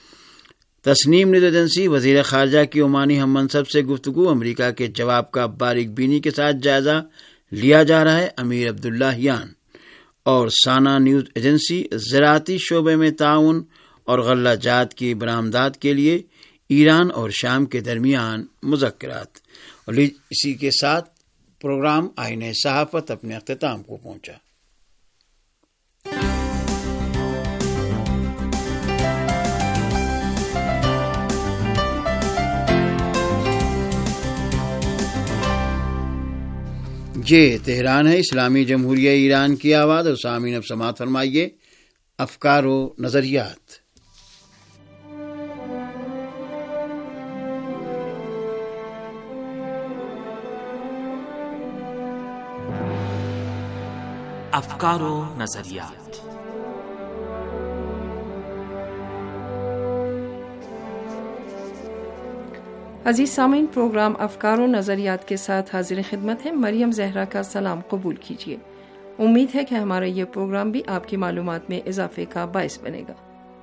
تسنیم نیوز ایجنسی، وزیر خارجہ کی عمانی ہم منصب سے گفتگو، امریکہ کے جواب کا باریک بینی کے ساتھ جائزہ لیا جا رہا ہے، امیر عبداللہ یان۔ اور سانا نیوز ایجنسی، زراعتی شعبے میں تعاون اور غلہ جات کی برآمدات کے لیے ایران اور شام کے درمیان مذاکرات۔ اور اسی کے ساتھ پروگرام آئین صحافت اپنے اختتام کو پہنچا۔ یہ تہران ہے، اسلامی جمہوریہ ایران کی آواز، اور سامعین اب سماعت فرمائیے افکار و نظریات۔ افکار و نظریات۔ عزیز سامعین، پروگرام افکار و نظریات کے ساتھ حاضر خدمت ہے مریم زہرا کا سلام قبول کیجیے۔ امید ہے کہ ہمارا یہ پروگرام بھی آپ کی معلومات میں اضافے کا باعث بنے گا۔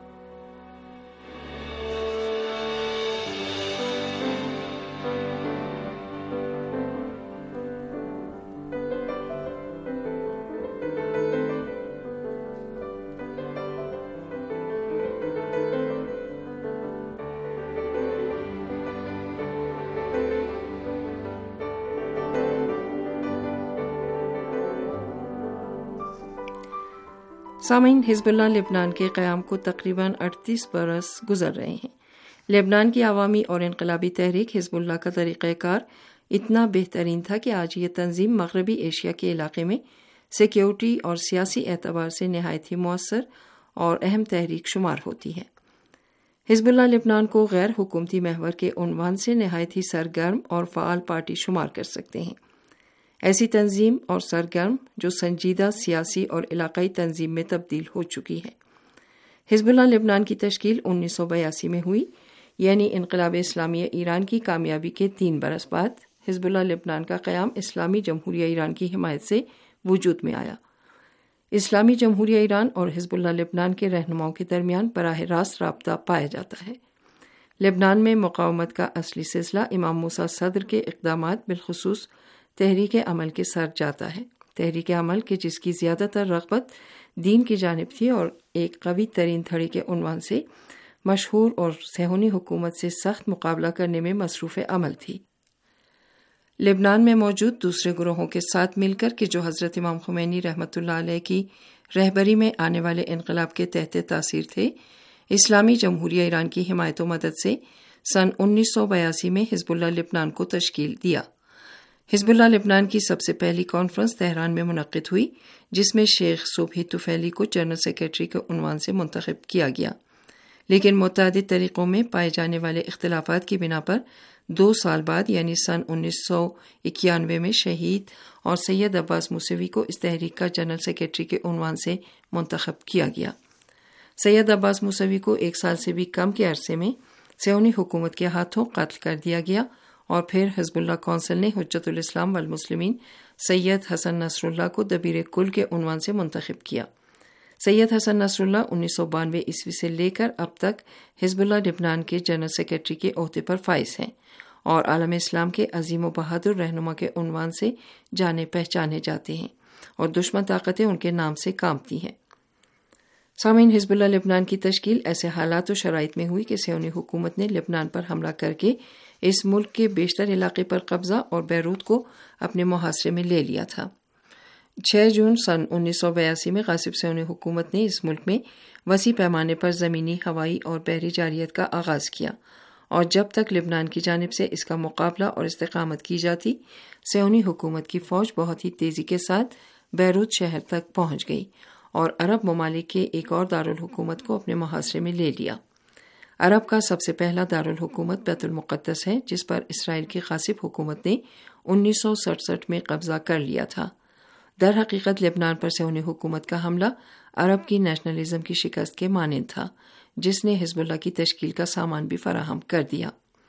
سامعین، حزب اللہ لبنان کے قیام کو تقریباً اڑتیس برس گزر رہے ہیں۔ لبنان کی عوامی اور انقلابی تحریک حزب اللہ کا طریقہ کار اتنا بہترین تھا کہ آج یہ تنظیم مغربی ایشیا کے علاقے میں سیکیورٹی اور سیاسی اعتبار سے نہایت ہی مؤثر اور اہم تحریک شمار ہوتی ہے۔ حزب اللہ لبنان کو غیر حکومتی محور کے عنوان سے نہایت ہی سرگرم اور فعال پارٹی شمار کر سکتے ہیں۔ ایسی تنظیم اور سرگرم جو سنجیدہ سیاسی اور علاقائی تنظیم میں تبدیل ہو چکی ہے۔ حزب اللہ لبنان کی تشکیل انیس سو بیاسی میں ہوئی، یعنی انقلاب اسلامی ایران کی کامیابی کے تین برس بعد حزب اللہ لبنان کا قیام اسلامی جمہوریہ ایران کی حمایت سے وجود میں آیا۔ اسلامی جمہوریہ ایران اور حزب اللہ لبنان کے رہنماؤں کے درمیان براہ راست رابطہ پایا جاتا ہے۔ لبنان میں مقاومت کا اصلی سلسلہ امام موسیٰ صدر کے اقدامات بالخصوص تحریک عمل کے سر جاتا ہے۔ تحریک عمل کے جس کی زیادہ تر رغبت دین کی جانب تھی اور ایک قوی ترین دھڑی کے عنوان سے مشہور اور صہیونی حکومت سے سخت مقابلہ کرنے میں مصروف عمل تھی۔ لبنان میں موجود دوسرے گروہوں کے ساتھ مل کر کہ جو حضرت امام خمینی رحمۃ اللہ علیہ کی رہبری میں آنے والے انقلاب کے تحت تاثیر تھے، اسلامی جمہوریہ ایران کی حمایت و مدد سے سن انیس سو بیاسی میں حزب اللہ لبنان کو تشکیل دیا۔ حزب اللہ لبنان کی سب سے پہلی کانفرنس تہران میں منعقد ہوئی، جس میں شیخ صبحی طفیلی کو جنرل سیکریٹری کے عنوان سے منتخب کیا گیا، لیکن متعدد طریقوں میں پائے جانے والے اختلافات کی بنا پر دو سال بعد یعنی سن انیس سو اکیانوے میں شہید اور سید عباس موسوی کو اس تحریک کا جنرل سیکریٹری کے عنوان سے منتخب کیا گیا۔ سید عباس موسوی کو ایک سال سے بھی کم کے عرصے میں صہیونی حکومت کے ہاتھوں قتل کر دیا گیا اور پھر حزب اللہ کونسل نے حجت الاسلام والمسلمین سید حسن نصر اللہ کو دبیر کل کے عنوان سے منتخب کیا۔ سید حسن نصر اللہ انیس سو بانوے عیسوی سے لے کر اب تک حزب اللہ لبنان کے جنرل سیکریٹری کے عہدے پر فائز ہیں اور عالم اسلام کے عظیم و بہادر رہنما کے عنوان سے جانے پہچانے جاتے ہیں اور دشمن طاقتیں ان کے نام سے کانپتی ہیں۔ سامعین، حزب اللہ لبنان کی تشکیل ایسے حالات و شرائط میں ہوئی کہ صہیونی حکومت نے لبنان پر حملہ کر کے اس ملک کے بیشتر علاقے پر قبضہ اور بیروت کو اپنے محاصرے میں لے لیا تھا۔ چھ جون سن انیس سو بیاسی میں غاصب صہیونی حکومت نے اس ملک میں وسیع پیمانے پر زمینی، ہوائی اور بحری جارحیت کا آغاز کیا، اور جب تک لبنان کی جانب سے اس کا مقابلہ اور استقامت کی جاتی، صہیونی حکومت کی فوج بہت ہی تیزی کے ساتھ بیروت شہر تک پہنچ گئی اور عرب ممالک کے ایک اور دارالحکومت کو اپنے محاصرے میں لے لیا۔ عرب کا سب سے پہلا دارالحکومت بیت المقدس ہے، جس پر اسرائیل کی غاصب حکومت نے انیس سو سڑسٹھ میں قبضہ کر لیا تھا۔ در حقیقت لبنان پر صہیونی حکومت کا حملہ عرب کی نیشنلزم کی شکست کے مانند تھا، جس نے حزب اللہ کی تشکیل کا سامان بھی فراہم کر دیا۔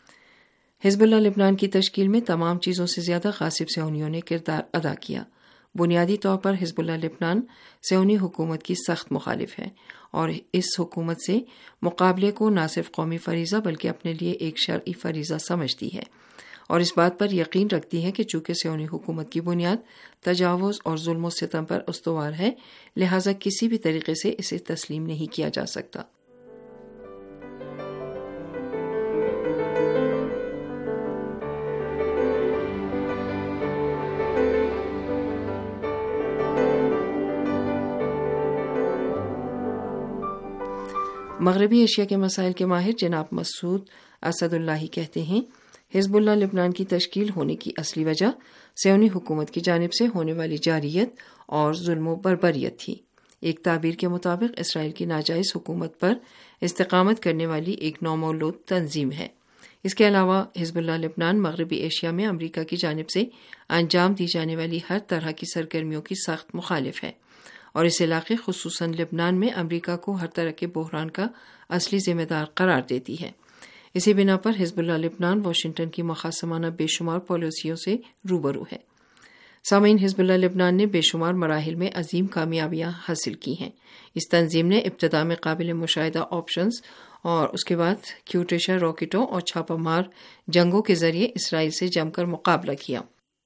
حزب اللہ لبنان کی تشکیل میں تمام چیزوں سے زیادہ غاصب صہیونیوں نے کردار ادا کیا۔ بنیادی طور پر حزب اللہ لبنان صہیونی حکومت کی سخت مخالف ہے اور اس حکومت سے مقابلے کو نہ صرف قومی فریضہ بلکہ اپنے لیے ایک شرعی فریضہ سمجھتی ہے، اور اس بات پر یقین رکھتی ہے کہ چونکہ صہیونی حکومت کی بنیاد تجاوز اور ظلم و ستم پر استوار ہے، لہٰذا کسی بھی طریقے سے اسے تسلیم نہیں کیا جا سکتا۔ مغربی ایشیا کے مسائل کے ماہر جناب مسعود اسد اللہ کہتے ہیں، حزب اللہ لبنان کی تشکیل ہونے کی اصلی وجہ صہیونی حکومت کی جانب سے ہونے والی جارحیت اور ظلم و بربریت تھی۔ ایک تعبیر کے مطابق اسرائیل کی ناجائز حکومت پر استقامت کرنے والی ایک نومولود تنظیم ہے۔ اس کے علاوہ حزب اللہ لبنان مغربی ایشیا میں امریکہ کی جانب سے انجام دی جانے والی ہر طرح کی سرگرمیوں کی سخت مخالف ہے اور اس علاقے خصوصاً لبنان میں امریکہ کو ہر طرح کے بحران کا اصلی ذمہ دار قرار دیتی ہے۔ اسی بنا پر حزب اللہ لبنان واشنگٹن کی مخاصمانہ بے شمار پالیسیوں سے روبرو ہے۔ سامعین، حزب اللہ لبنان نے بے شمار مراحل میں عظیم کامیابیاں حاصل کی ہیں۔ اس تنظیم نے ابتدا میں قابل مشاہدہ آپشنز اور اس کے بعد کیوٹیشا راکٹوں اور چھاپہ مار جنگوں کے ذریعے اسرائیل سے جم کر مقابلہ کیا۔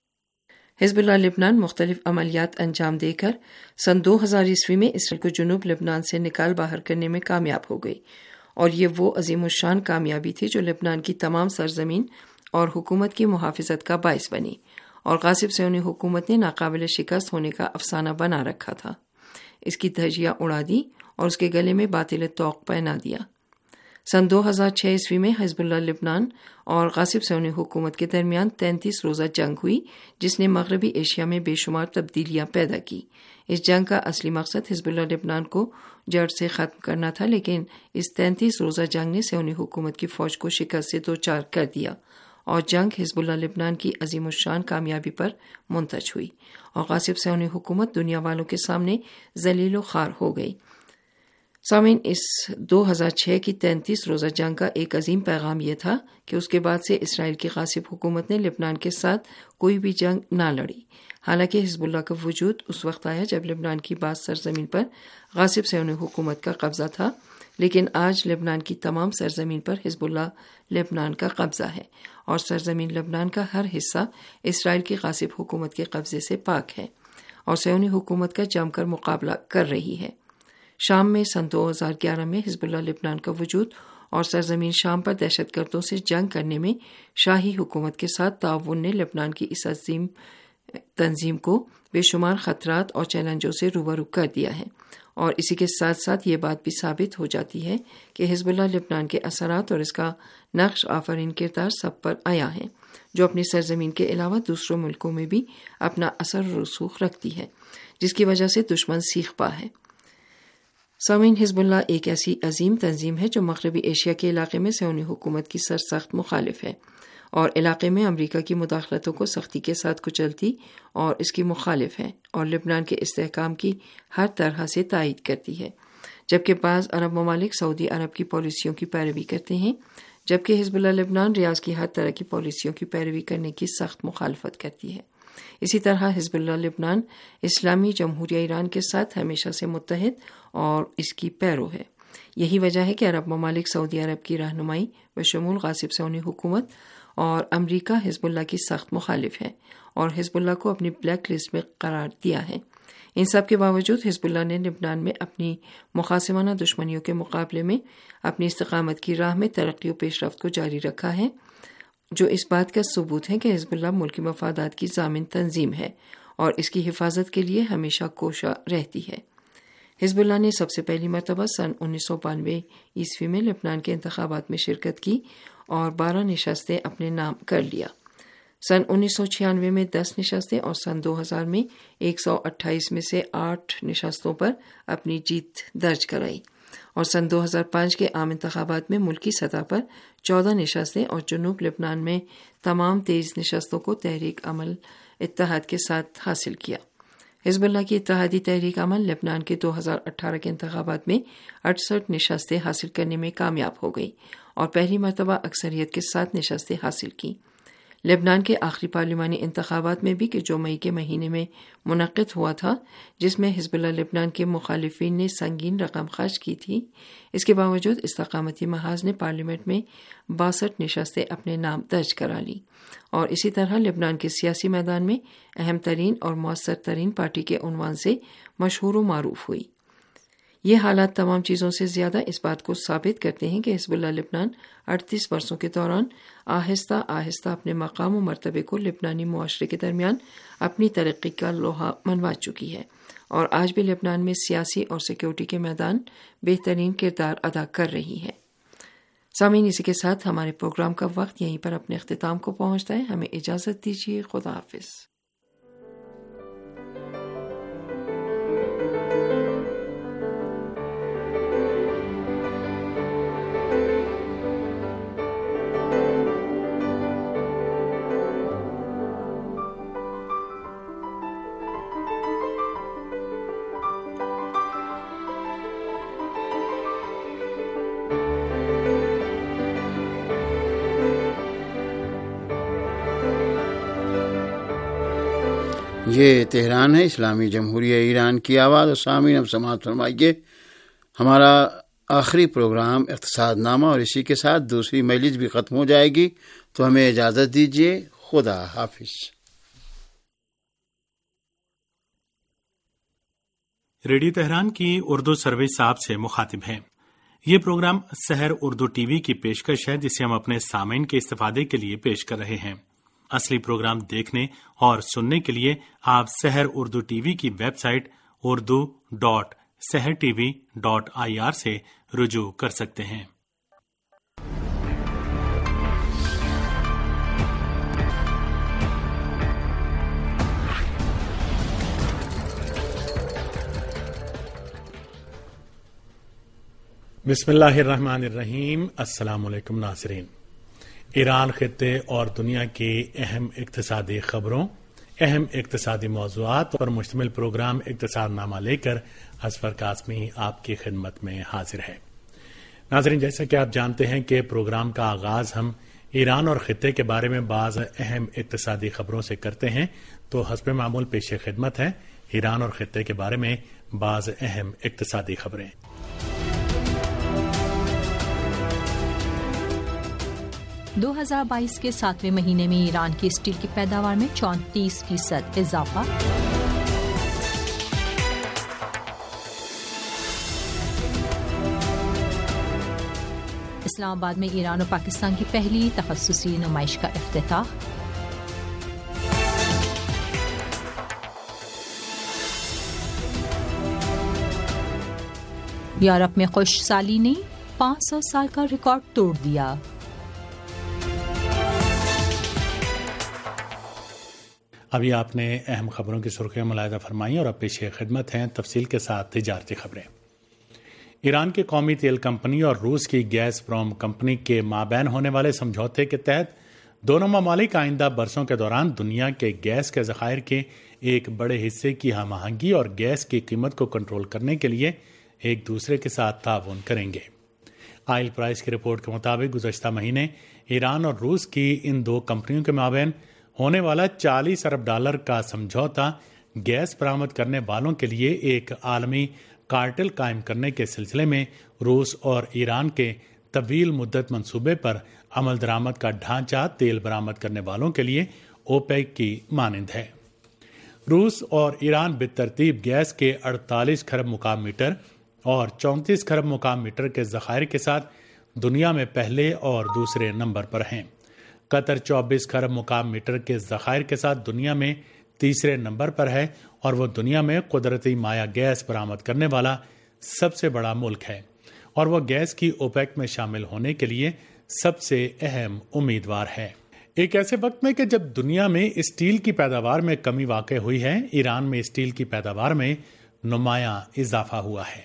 حزب اللہ لبنان مختلف عملیات انجام دے کر سن دو ہزار عیسوی میں اسرائیل کو جنوب لبنان سے نکال باہر کرنے میں کامیاب ہو گئی، اور یہ وہ عظیم الشان کامیابی تھی جو لبنان کی تمام سرزمین اور حکومت کی محافظت کا باعث بنی، اور غاصب صہیونی حکومت نے ناقابل شکست ہونے کا افسانہ بنا رکھا تھا، اس کی دھجیاں اڑا دی اور اس کے گلے میں باطل طوق پہنا دیا۔ سن دو ہزار چھ عیسوی میں حزب اللہ لبنان اور غاصب صہیونی حکومت کے درمیان تینتیس روزہ جنگ ہوئی، جس نے مغربی ایشیا میں بے شمار تبدیلیاں پیدا کی۔ اس جنگ کا اصلی مقصد حزب اللہ لبنان کو جڑ سے ختم کرنا تھا، لیکن اس تینتیس روزہ جنگ نے صہیونی حکومت کی فوج کو شکست سے دوچار کر دیا، اور جنگ حزب اللہ لبنان کی عظیم الشان کامیابی پر منتج ہوئی، اور غاصب صہیونی حکومت دنیا والوں کے سامنے ذلیل و خوار ہو گئی۔ سامعین، اس دو ہزار چھ کی تینتیس روزہ جنگ کا ایک عظیم پیغام یہ تھا کہ اس کے بعد سے اسرائیل کی غاصب حکومت نے لبنان کے ساتھ کوئی بھی جنگ نہ لڑی۔ حالانکہ حزب اللہ کا وجود اس وقت آیا جب لبنان کی بعض سرزمین پر غاصب صہیونی حکومت کا قبضہ تھا، لیکن آج لبنان کی تمام سرزمین پر حزب اللہ لبنان کا قبضہ ہے، اور سرزمین لبنان کا ہر حصہ اسرائیل کی غاصب حکومت کے قبضے سے پاک ہے، اور صہیونی حکومت کا جم کر مقابلہ کر رہی ہے۔ شام میں سن دو ہزار گیارہ میں حزب اللہ لبنان کا وجود اور سرزمین شام پر دہشت گردوں سے جنگ کرنے میں شاہی حکومت کے ساتھ تعاون نے لبنان کی اس عظیم تنظیم کو بے شمار خطرات اور چیلنجوں سے روبرو کر دیا ہے، اور اسی کے ساتھ ساتھ یہ بات بھی ثابت ہو جاتی ہے کہ حزب اللہ لبنان کے اثرات اور اس کا نقش آفرین کردار سب پر آیا ہے، جو اپنی سرزمین کے علاوہ دوسروں ملکوں میں بھی اپنا اثر و رسوخ رکھتی ہے، جس کی وجہ سے دشمن سیخ پا ہے۔ سامعین، حزب اللہ ایک ایسی عظیم تنظیم ہے جو مغربی ایشیا کے علاقے میں صہیونی حکومت کی سرسخت مخالف ہے، اور علاقے میں امریکہ کی مداخلتوں کو سختی کے ساتھ کچلتی اور اس کی مخالف ہے، اور لبنان کے استحکام کی ہر طرح سے تائید کرتی ہے، جبکہ بعض عرب ممالک سعودی عرب کی پالیسیوں کی پیروی کرتے ہیں، جبکہ حزب اللہ لبنان ریاض کی ہر طرح کی پالیسیوں کی پیروی کرنے کی سخت مخالفت کرتی ہے۔ اسی طرح حزب اللہ لبنان اسلامی جمہوریہ ایران کے ساتھ ہمیشہ سے متحد اور اس کی پیرو ہے۔ یہی وجہ ہے کہ عرب ممالک سعودی عرب کی رہنمائی بشمول غاصب صہیونی حکومت اور امریکہ حزب اللہ کی سخت مخالف ہے، اور حزب اللہ کو اپنی بلیک لسٹ میں قرار دیا ہے۔ ان سب کے باوجود حزب اللہ نے لبنان میں اپنی مخاصمانہ دشمنیوں کے مقابلے میں اپنی استقامت کی راہ میں ترقی و پیش رفت کو جاری رکھا ہے، جو اس بات کا ثبوت ہے کہ حزب اللہ ملکی مفادات کی ضامن تنظیم ہے اور اس کی حفاظت کے لیے ہمیشہ کوشاں رہتی ہے۔ حزب اللہ نے سب سے پہلی مرتبہ سن انیس سو بانوے عیسوی میں لبنان کے انتخابات میں شرکت کی اور بارہ نشستیں اپنے نام کر لیا۔ سن انیس سو چھیانوے میں دس نشستیں اور سن دو ہزار میں ایک سو اٹھائیس میں سے آٹھ نشستوں پر اپنی جیت درج کرائی، اور سن دو ہزار پانچ کے عام انتخابات میں ملکی سطح پر چودہ نشستیں اور جنوب لبنان میں تمام تیئیس نشستوں کو تحریک عمل اتحاد کے ساتھ حاصل کیا۔ حزب اللہ کی اتحادی تحریک عمل لبنان کے دو ہزار اٹھارہ کے انتخابات میں اڑسٹھ نشستیں حاصل کرنے میں کامیاب ہو گئی اور پہلی مرتبہ اکثریت کے ساتھ نشستیں حاصل کی۔ لبنان کے آخری پارلیمانی انتخابات میں بھی کہ جو مئی کے مہینے میں منعقد ہوا تھا، جس میں حزب اللہ لبنان کے مخالفین نے سنگین رقم خرچ کی تھی، اس کے باوجود استقامتی محاذ نے پارلیمنٹ میں باسٹھ نشستیں اپنے نام درج کرا لی، اور اسی طرح لبنان کے سیاسی میدان میں اہم ترین اور مؤثر ترین پارٹی کے عنوان سے مشہور و معروف ہوئی۔ یہ حالات تمام چیزوں سے زیادہ اس بات کو ثابت کرتے ہیں کہ حزب اللہ لبنان اڑتیس برسوں کے دوران آہستہ آہستہ اپنے مقام و مرتبے کو لبنانی معاشرے کے درمیان اپنی ترقی کا لوہا منوا چکی ہے، اور آج بھی لبنان میں سیاسی اور سیکیورٹی کے میدان بہترین کردار ادا کر رہی ہے۔ سامعین، اسی کے ساتھ ہمارے پروگرام کا وقت یہیں پر اپنے اختتام کو پہنچتا ہے۔ ہمیں اجازت دیجیے، خدا حافظ۔ یہ تہران ہے، اسلامی جمہوریہ ایران کی آواز. اور سامعین اب سماعت فرمائیے ہمارا آخری پروگرام اقتصاد نامہ، اور اسی کے ساتھ دوسری مجلس بھی ختم ہو جائے گی. تو ہمیں اجازت دیجیے. خدا حافظ. ریڈیو تہران کی اردو سروس آپ سے مخاطب ہیں. یہ programme Sahar Urdu T V کی پیشکش ہے، جسے ہم اپنے سامعین کے استفادے کے لیے پیش کر رہے ہیں. اصلی پروگرام دیکھنے اور سننے کے لیے آپ سحر اردو ٹی وی کی website Urdu dot Sahar T V dot I R سے رجوع کر سکتے ہیں. بسم اللہ الرحمن الرحیم. السلام علیکم ناظرین. ایران خطے اور دنیا کی اہم اقتصادی خبروں، اہم اقتصادی موضوعات پر مشتمل پروگرام اقتصاد نامہ لے کر اصفر قاسمی آپ کی خدمت میں حاضر ہے. ناظرین، جیسا کہ آپ جانتے ہیں کہ پروگرام کا آغاز ہم ایران اور خطے کے بارے میں بعض اہم اقتصادی خبروں سے کرتے ہیں. تو حسب معمول پیش خدمت ہے ایران اور خطے کے بارے میں بعض اہم اقتصادی خبریں. دو ہزار بائیس کے ساتویں مہینے میں ایران کی اسٹیل کی پیداوار میں چونتیس فیصد اضافہ. اسلام آباد میں ایران اور پاکستان کی پہلی تخصصی نمائش کا افتتاح. یورپ میں خشک سالی نے پانچ سو سال کا ریکارڈ توڑ دیا. ابھی آپ نے اہم خبروں کی سرخیاں ملاحظہ فرمائی اور اب پیش خدمت ہیں تفصیل کے ساتھ تجارتی خبریں. ایران کی قومی تیل کمپنی اور روس کی گیس پروم کمپنی کے مابین ہونے والے سمجھوتے کے تحت دونوں ممالک آئندہ برسوں کے دوران دنیا کے گیس کے ذخائر کے ایک بڑے حصے کی ہم آہنگی اور گیس کی قیمت کو کنٹرول کرنے کے لیے ایک دوسرے کے ساتھ تعاون کریں گے. آئل پرائس کی رپورٹ کے مطابق گزشتہ مہینے ایران اور روس کی ان دو کمپنیوں کے مابین ہونے والا چالیس ارب ڈالر کا سمجھوتا گیس برآمد کرنے والوں کے لیے ایک عالمی کارٹل قائم کرنے کے سلسلے میں روس اور ایران کے طویل مدت منصوبے پر عمل درآمد کا ڈھانچہ تیل برآمد کرنے والوں کے لیے اوپیک کی مانند ہے. روس اور ایران بالترتیب گیس کے اڑتالیس کھرب مکعب میٹر اور چونتیس کھرب مکعب میٹر کے ذخائر کے ساتھ دنیا میں پہلے اور دوسرے نمبر پر ہیں. قطر چوبیس کھرب مکعب میٹر کے ذخائر کے ساتھ دنیا میں تیسرے نمبر پر ہے اور وہ دنیا میں قدرتی مائع گیس برآمد کرنے والا سب سے بڑا ملک ہے اور وہ گیس کی اوپیک میں شامل ہونے کے لیے سب سے اہم امیدوار ہے. ایک ایسے وقت میں کہ جب دنیا میں اسٹیل کی پیداوار میں کمی واقع ہوئی ہے، ایران میں اسٹیل کی پیداوار میں نمایاں اضافہ ہوا ہے.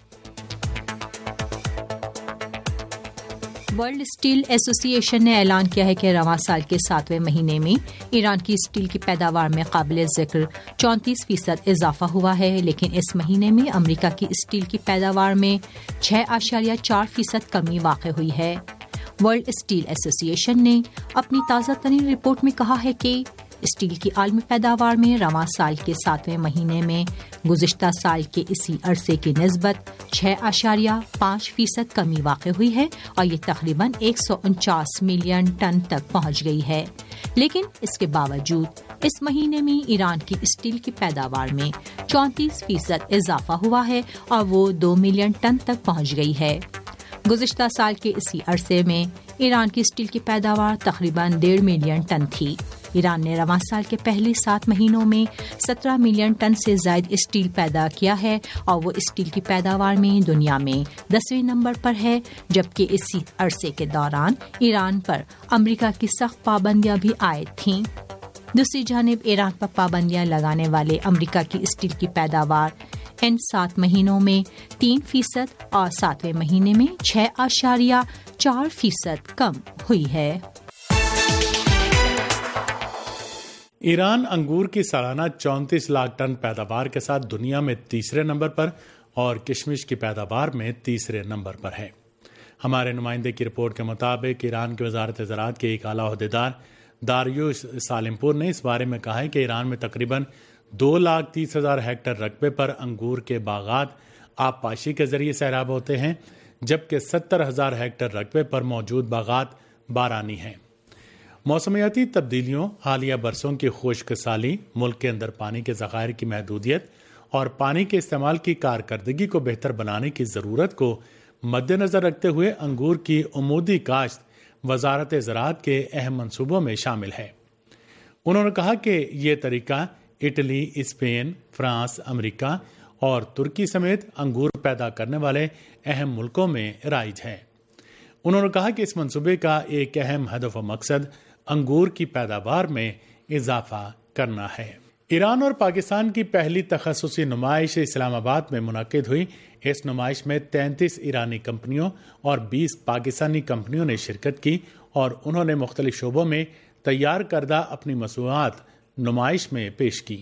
ورلڈ اسٹیل ایسوسی ایشن نے اعلان کیا ہے کہ رواں سال کے ساتویں مہینے میں ایران کی اسٹیل کی پیداوار میں قابل ذکر چونتیس فیصد اضافہ ہوا ہے، لیکن اس مہینے میں امریکہ کی اسٹیل کی پیداوار میں چھ اشاریہ چار فیصد کمی واقع ہوئی ہے. ورلڈ اسٹیل ایسوسی ایشن نے اپنی تازہ ترین رپورٹ میں کہا ہے کہ اسٹیل کی عالمی پیداوار میں رواں سال کے ساتویں مہینے میں گزشتہ سال کے اسی عرصے کی نسبت چھ اشاریہ پانچ فیصد کمی واقع ہوئی ہے اور یہ تقریباً ایک سو انچاس ملین ٹن تک پہنچ گئی ہے. لیکن اس کے باوجود اس مہینے میں ایران کی اسٹیل کی پیداوار میں چونتیس فیصد اضافہ ہوا ہے اور وہ دو ملین ٹن تک پہنچ گئی ہے. گزشتہ سال کے اسی عرصے میں ایران کی اسٹیل کی پیداوار تقریباً ڈیڑھ ملین ٹن تھی. ایران نے رواں سال کے پہلے سات مہینوں میں سترہ ملین ٹن سے زائد اسٹیل پیدا کیا ہے اور وہ اسٹیل کی پیداوار میں دنیا میں دسویں نمبر پر ہے، جبکہ اسی عرصے کے دوران ایران پر امریکہ کی سخت پابندیاں بھی عائد تھیں. دوسری جانب ایران پر پابندیاں لگانے والے امریکہ کی اسٹیل کی پیداوار ان سات مہینوں میں تین فیصد اور ساتویں مہینے میں چھ اشاریہ چار فیصد کم ہوئی ہے. ایران انگور کی سالانہ چونتیس لاکھ ٹن پیداوار کے ساتھ دنیا میں تیسرے نمبر پر اور کشمش کی پیداوار میں تیسرے نمبر پر ہے. ہمارے نمائندے کی رپورٹ کے مطابق ایران کی وزارت زراعت کے ایک اعلیٰ عہدیدار داریو سالمپور نے اس بارے میں کہا ہے کہ ایران میں تقریباً دو لاکھ تیس ہزار ہیکٹر رقبے پر انگور کے باغات آب پاشی کے ذریعے سیراب ہوتے ہیں، جبکہ ستر ہزار ہیکٹر رقبے پر موجود باغات بارانی ہیں۔ موسمیاتی تبدیلیوں، حالیہ برسوں کی خشک سالی، ملک کے اندر پانی کے ذخائر کی محدودیت اور پانی کے استعمال کی کارکردگی کو بہتر بنانے کی ضرورت کو مد نظر رکھتے ہوئے انگور کی عمودی کاشت وزارت زراعت کے اہم منصوبوں میں شامل ہے۔ انہوں نے کہا کہ یہ طریقہ اٹلی، اسپین، فرانس، امریکہ اور ترکی سمیت انگور پیدا کرنے والے اہم ملکوں میں رائج ہے۔ انہوں نے کہا کہ اس منصوبے کا ایک اہم ہدف و مقصد انگور کی پیداوار میں اضافہ کرنا ہے۔ ایران اور پاکستان کی پہلی تخصصی نمائش اسلام آباد میں منعقد ہوئی۔ اس نمائش میں تینتیس ایرانی کمپنیوں اور بیس پاکستانی کمپنیوں نے شرکت کی اور انہوں نے مختلف شعبوں میں تیار کردہ اپنی مصنوعات نمائش میں پیش کی۔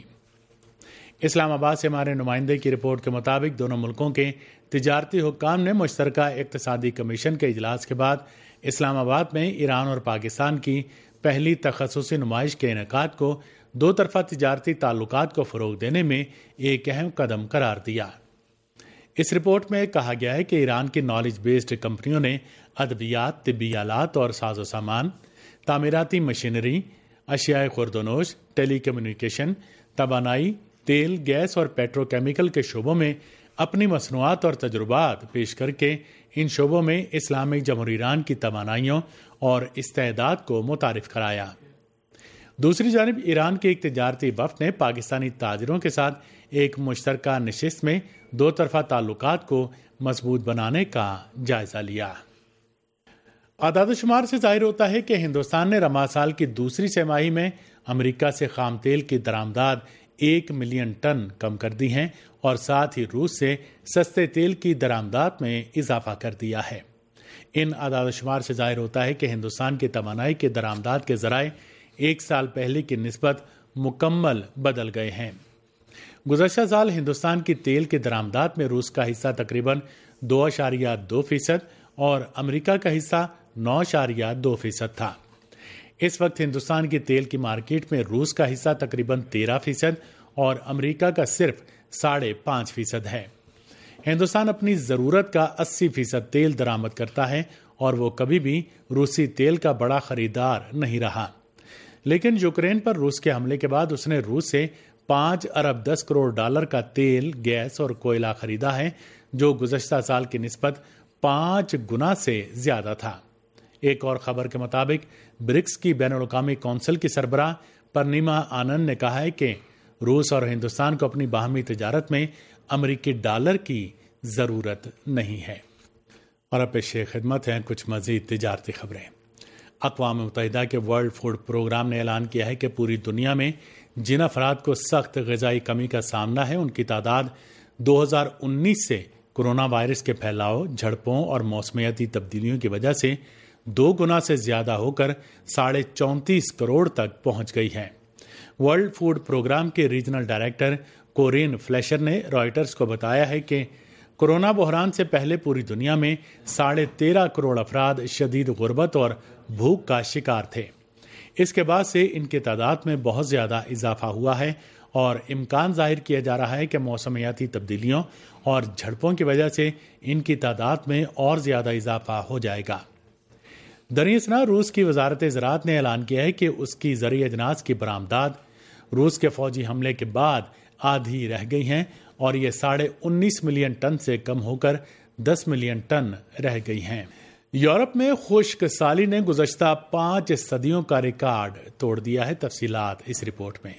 اسلام آباد سے ہمارے نمائندے کی رپورٹ کے مطابق دونوں ملکوں کے تجارتی حکام نے مشترکہ اقتصادی کمیشن کے اجلاس کے بعد اسلام آباد میں ایران اور پاکستان کی پہلی تخصصی نمائش کے انعقاد کو دو طرفہ تجارتی تعلقات کو فروغ دینے میں ایک اہم قدم قرار دیا۔ اس رپورٹ میں کہا گیا ہے کہ ایران کی نالج بیسڈ کمپنیوں نے ادویات، طبی آلات اور ساز و سامان، تعمیراتی مشینری، اشیاء خوردونوش، ٹیلی کمیونیکیشن، توانائی، تیل، گیس اور پیٹرو کیمیکل کے شعبوں میں اپنی مصنوعات اور تجربات پیش کر کے ان شعبوں میں اسلامی جمہوریہ ایران کی توانائیوں اور استعداد کو متعارف کرایا۔ دوسری جانب ایران کے ایک تجارتی وفد نے پاکستانی تاجروں کے ساتھ ایک مشترکہ نشست میں دو طرفہ تعلقات کو مضبوط بنانے کا جائزہ لیا۔ اعداد و شمار سے ظاہر ہوتا ہے کہ ہندوستان نے رمضان سال کی دوسری سہ ماہی میں امریکہ سے خام تیل کی درآمدات ایک ملین ٹن کم کر دی ہیں اور ساتھ ہی روس سے سستے تیل کی درآمدات میں اضافہ کر دیا ہے۔ ان اعداد و شمار سے ظاہر ہوتا ہے کہ ہندوستان کی توانائی کے درآمدات کے ذرائع ایک سال پہلے کی نسبت مکمل بدل گئے ہیں۔ گزشتہ سال ہندوستان کی تیل کی درآمدات میں روس کا حصہ تقریباً دو اشاریہ دو فیصد اور امریکہ کا حصہ نو اشاریہ دو فیصد تھا۔ اس وقت ہندوستان کی تیل کی مارکیٹ میں روس کا حصہ تقریباً تیرہ فیصد اور امریکہ کا صرف ساڑھے پانچ فیصد ہے۔ ہندوستان اپنی ضرورت کا اسی فیصد تیل درآمد کرتا ہے اور وہ کبھی بھی روسی تیل کا بڑا خریدار نہیں رہا، لیکن یوکرین پر روس کے حملے کے بعد اس نے روس سے پانچ ارب دس کروڑ ڈالر کا تیل، گیس اور کوئلہ خریدا ہے، جو گزشتہ سال کی نسبت پانچ گنا سے زیادہ تھا۔ ایک اور خبر کے مطابق برکس کی بین الاقوامی کونسل کی سربراہ پرنیما آنند نے کہا ہے کہ روس اور ہندوستان کو اپنی باہمی تجارت میں امریکی ڈالر کی ضرورت نہیں ہے۔ اور اب پیش خدمت ہیں کچھ مزید تجارتی خبریں۔ اقوام متحدہ کے ورلڈ فوڈ پروگرام نے اعلان کیا ہے کہ پوری دنیا میں جن افراد کو سخت غذائی کمی کا سامنا ہے ان کی تعداد دو ہزار انیس سے کورونا وائرس کے پھیلاؤ، جھڑپوں اور موسمیاتی تبدیلیوں کی وجہ سے دو گنا سے زیادہ ہو کر ساڑھے چونتیس کروڑ تک پہنچ گئی ہے۔ ورلڈ فوڈ پروگرام کے ریجنل ڈائریکٹر کورین فلیشر نے رائٹرز کو بتایا ہے کہ کورونا بحران سے پہلے پوری دنیا میں ساڑھے تیرہ کروڑ افراد شدید غربت اور بھوک کا شکار تھے۔ اس کے بعد سے ان کی تعداد میں بہت زیادہ اضافہ ہوا ہے اور امکان ظاہر کیا جا رہا ہے کہ موسمیاتی تبدیلیوں اور جھڑپوں کی وجہ سے ان کی تعداد میں اور زیادہ اضافہ ہو جائے گا۔ دریں روس کی وزارت زراعت نے اعلان کیا ہے کہ اس کی زرعی اجناس کی برآمدات روس کے فوجی حملے کے بعد آدھی رہ گئی ہیں اور یہ ساڑھے انیس ملین ٹن سے کم ہو کر دس ملین ٹن رہ گئی ہیں۔ یورپ میں خشک سالی نے گزشتہ پانچ صدیوں کا ریکارڈ توڑ دیا ہے۔ تفصیلات اس رپورٹ میں۔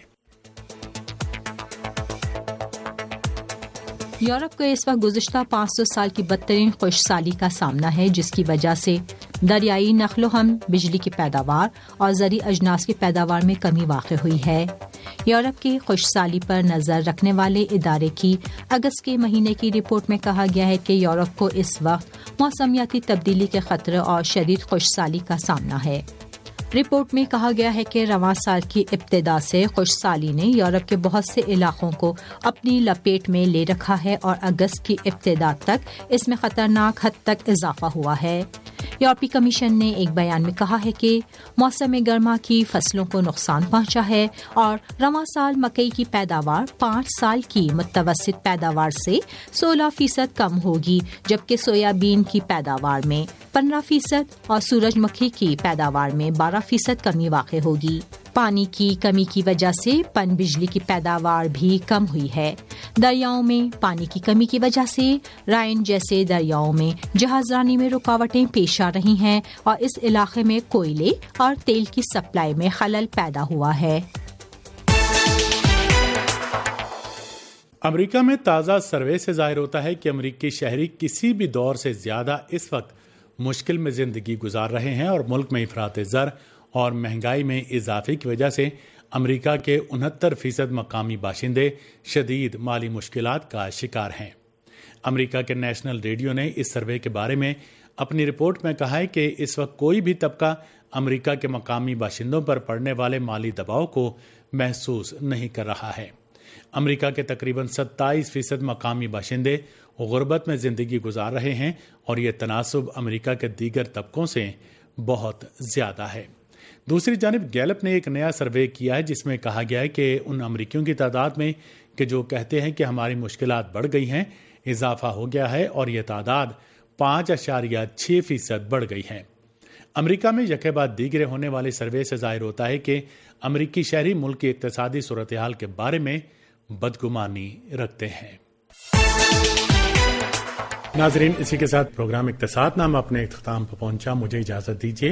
یورپ کو اس وقت گزشتہ پانچ سو سال کی بدترین خشک سالی کا سامنا ہے، جس کی وجہ سے دریائی نقل و حمل، بجلی کی پیداوار اور زرعی اجناس کی پیداوار میں کمی واقع ہوئی ہے۔ یورپ کی خشک سالی پر نظر رکھنے والے ادارے کی اگست کے مہینے کی رپورٹ میں کہا گیا ہے کہ یورپ کو اس وقت موسمیاتی تبدیلی کے خطرے اور شدید خشک سالی کا سامنا ہے۔ رپورٹ میں کہا گیا ہے کہ رواں سال کی ابتدا سے خشک سالی نے یورپ کے بہت سے علاقوں کو اپنی لپیٹ میں لے رکھا ہے اور اگست کی ابتدا تک اس میں خطرناک حد تک اضافہ ہوا ہے۔ یورپی کمیشن نے ایک بیان میں کہا ہے کہ موسم گرما کی فصلوں کو نقصان پہنچا ہے اور رواں سال مکئی کی پیداوار پانچ سال کی متوسط پیداوار سے سولہ فیصد کم ہوگی، جبکہ سویا بین کی پیداوار میں پندرہ فیصد اور سورج مکھی کی پیداوار میں بارہ فیصد کمی واقع ہوگی۔ پانی کی کمی کی وجہ سے پن بجلی کی پیداوار بھی کم ہوئی ہے۔ دریاؤں میں پانی کی کمی کی وجہ سے رائن جیسے دریاؤں میں جہاز رانی میں رکاوٹیں پیش آ رہی ہیں اور اس علاقے میں کوئلے اور تیل کی سپلائی میں خلل پیدا ہوا ہے۔ امریکہ میں تازہ سروے سے ظاہر ہوتا ہے کہ امریکی شہری کسی بھی دور سے زیادہ اس وقت مشکل میں زندگی گزار رہے ہیں اور ملک میں افراط زر اور مہنگائی میں اضافے کی وجہ سے امریکہ کے انہتر فیصد مقامی باشندے شدید مالی مشکلات کا شکار ہیں۔ امریکہ کے نیشنل ریڈیو نے اس سروے کے بارے میں اپنی رپورٹ میں کہا ہے کہ اس وقت کوئی بھی طبقہ امریکہ کے مقامی باشندوں پر پڑنے والے مالی دباؤ کو محسوس نہیں کر رہا ہے۔ امریکہ کے تقریباً ستائیس فیصد مقامی باشندے غربت میں زندگی گزار رہے ہیں اور یہ تناسب امریکہ کے دیگر طبقوں سے بہت زیادہ ہے۔ دوسری جانب گیلپ نے ایک نیا سروے کیا ہے جس میں کہا گیا ہے کہ ان امریکیوں کی تعداد میں کہ جو کہتے ہیں کہ ہماری مشکلات بڑھ گئی ہیں اضافہ ہو گیا ہے اور یہ تعداد پانچ اشاریہ چھ فیصد بڑھ گئی ہے۔ امریکہ میں یکے بعد دیگرے ہونے والے سروے سے ظاہر ہوتا ہے کہ امریکی شہری ملک کی اقتصادی صورتحال کے بارے میں بدگمانی رکھتے ہیں۔ ناظرین، اسی کے ساتھ پروگرام اقتصاد نامہ اپنے اختتام پر پہنچا۔ مجھے اجازت دیجیے۔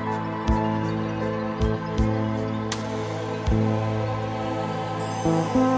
Thank you.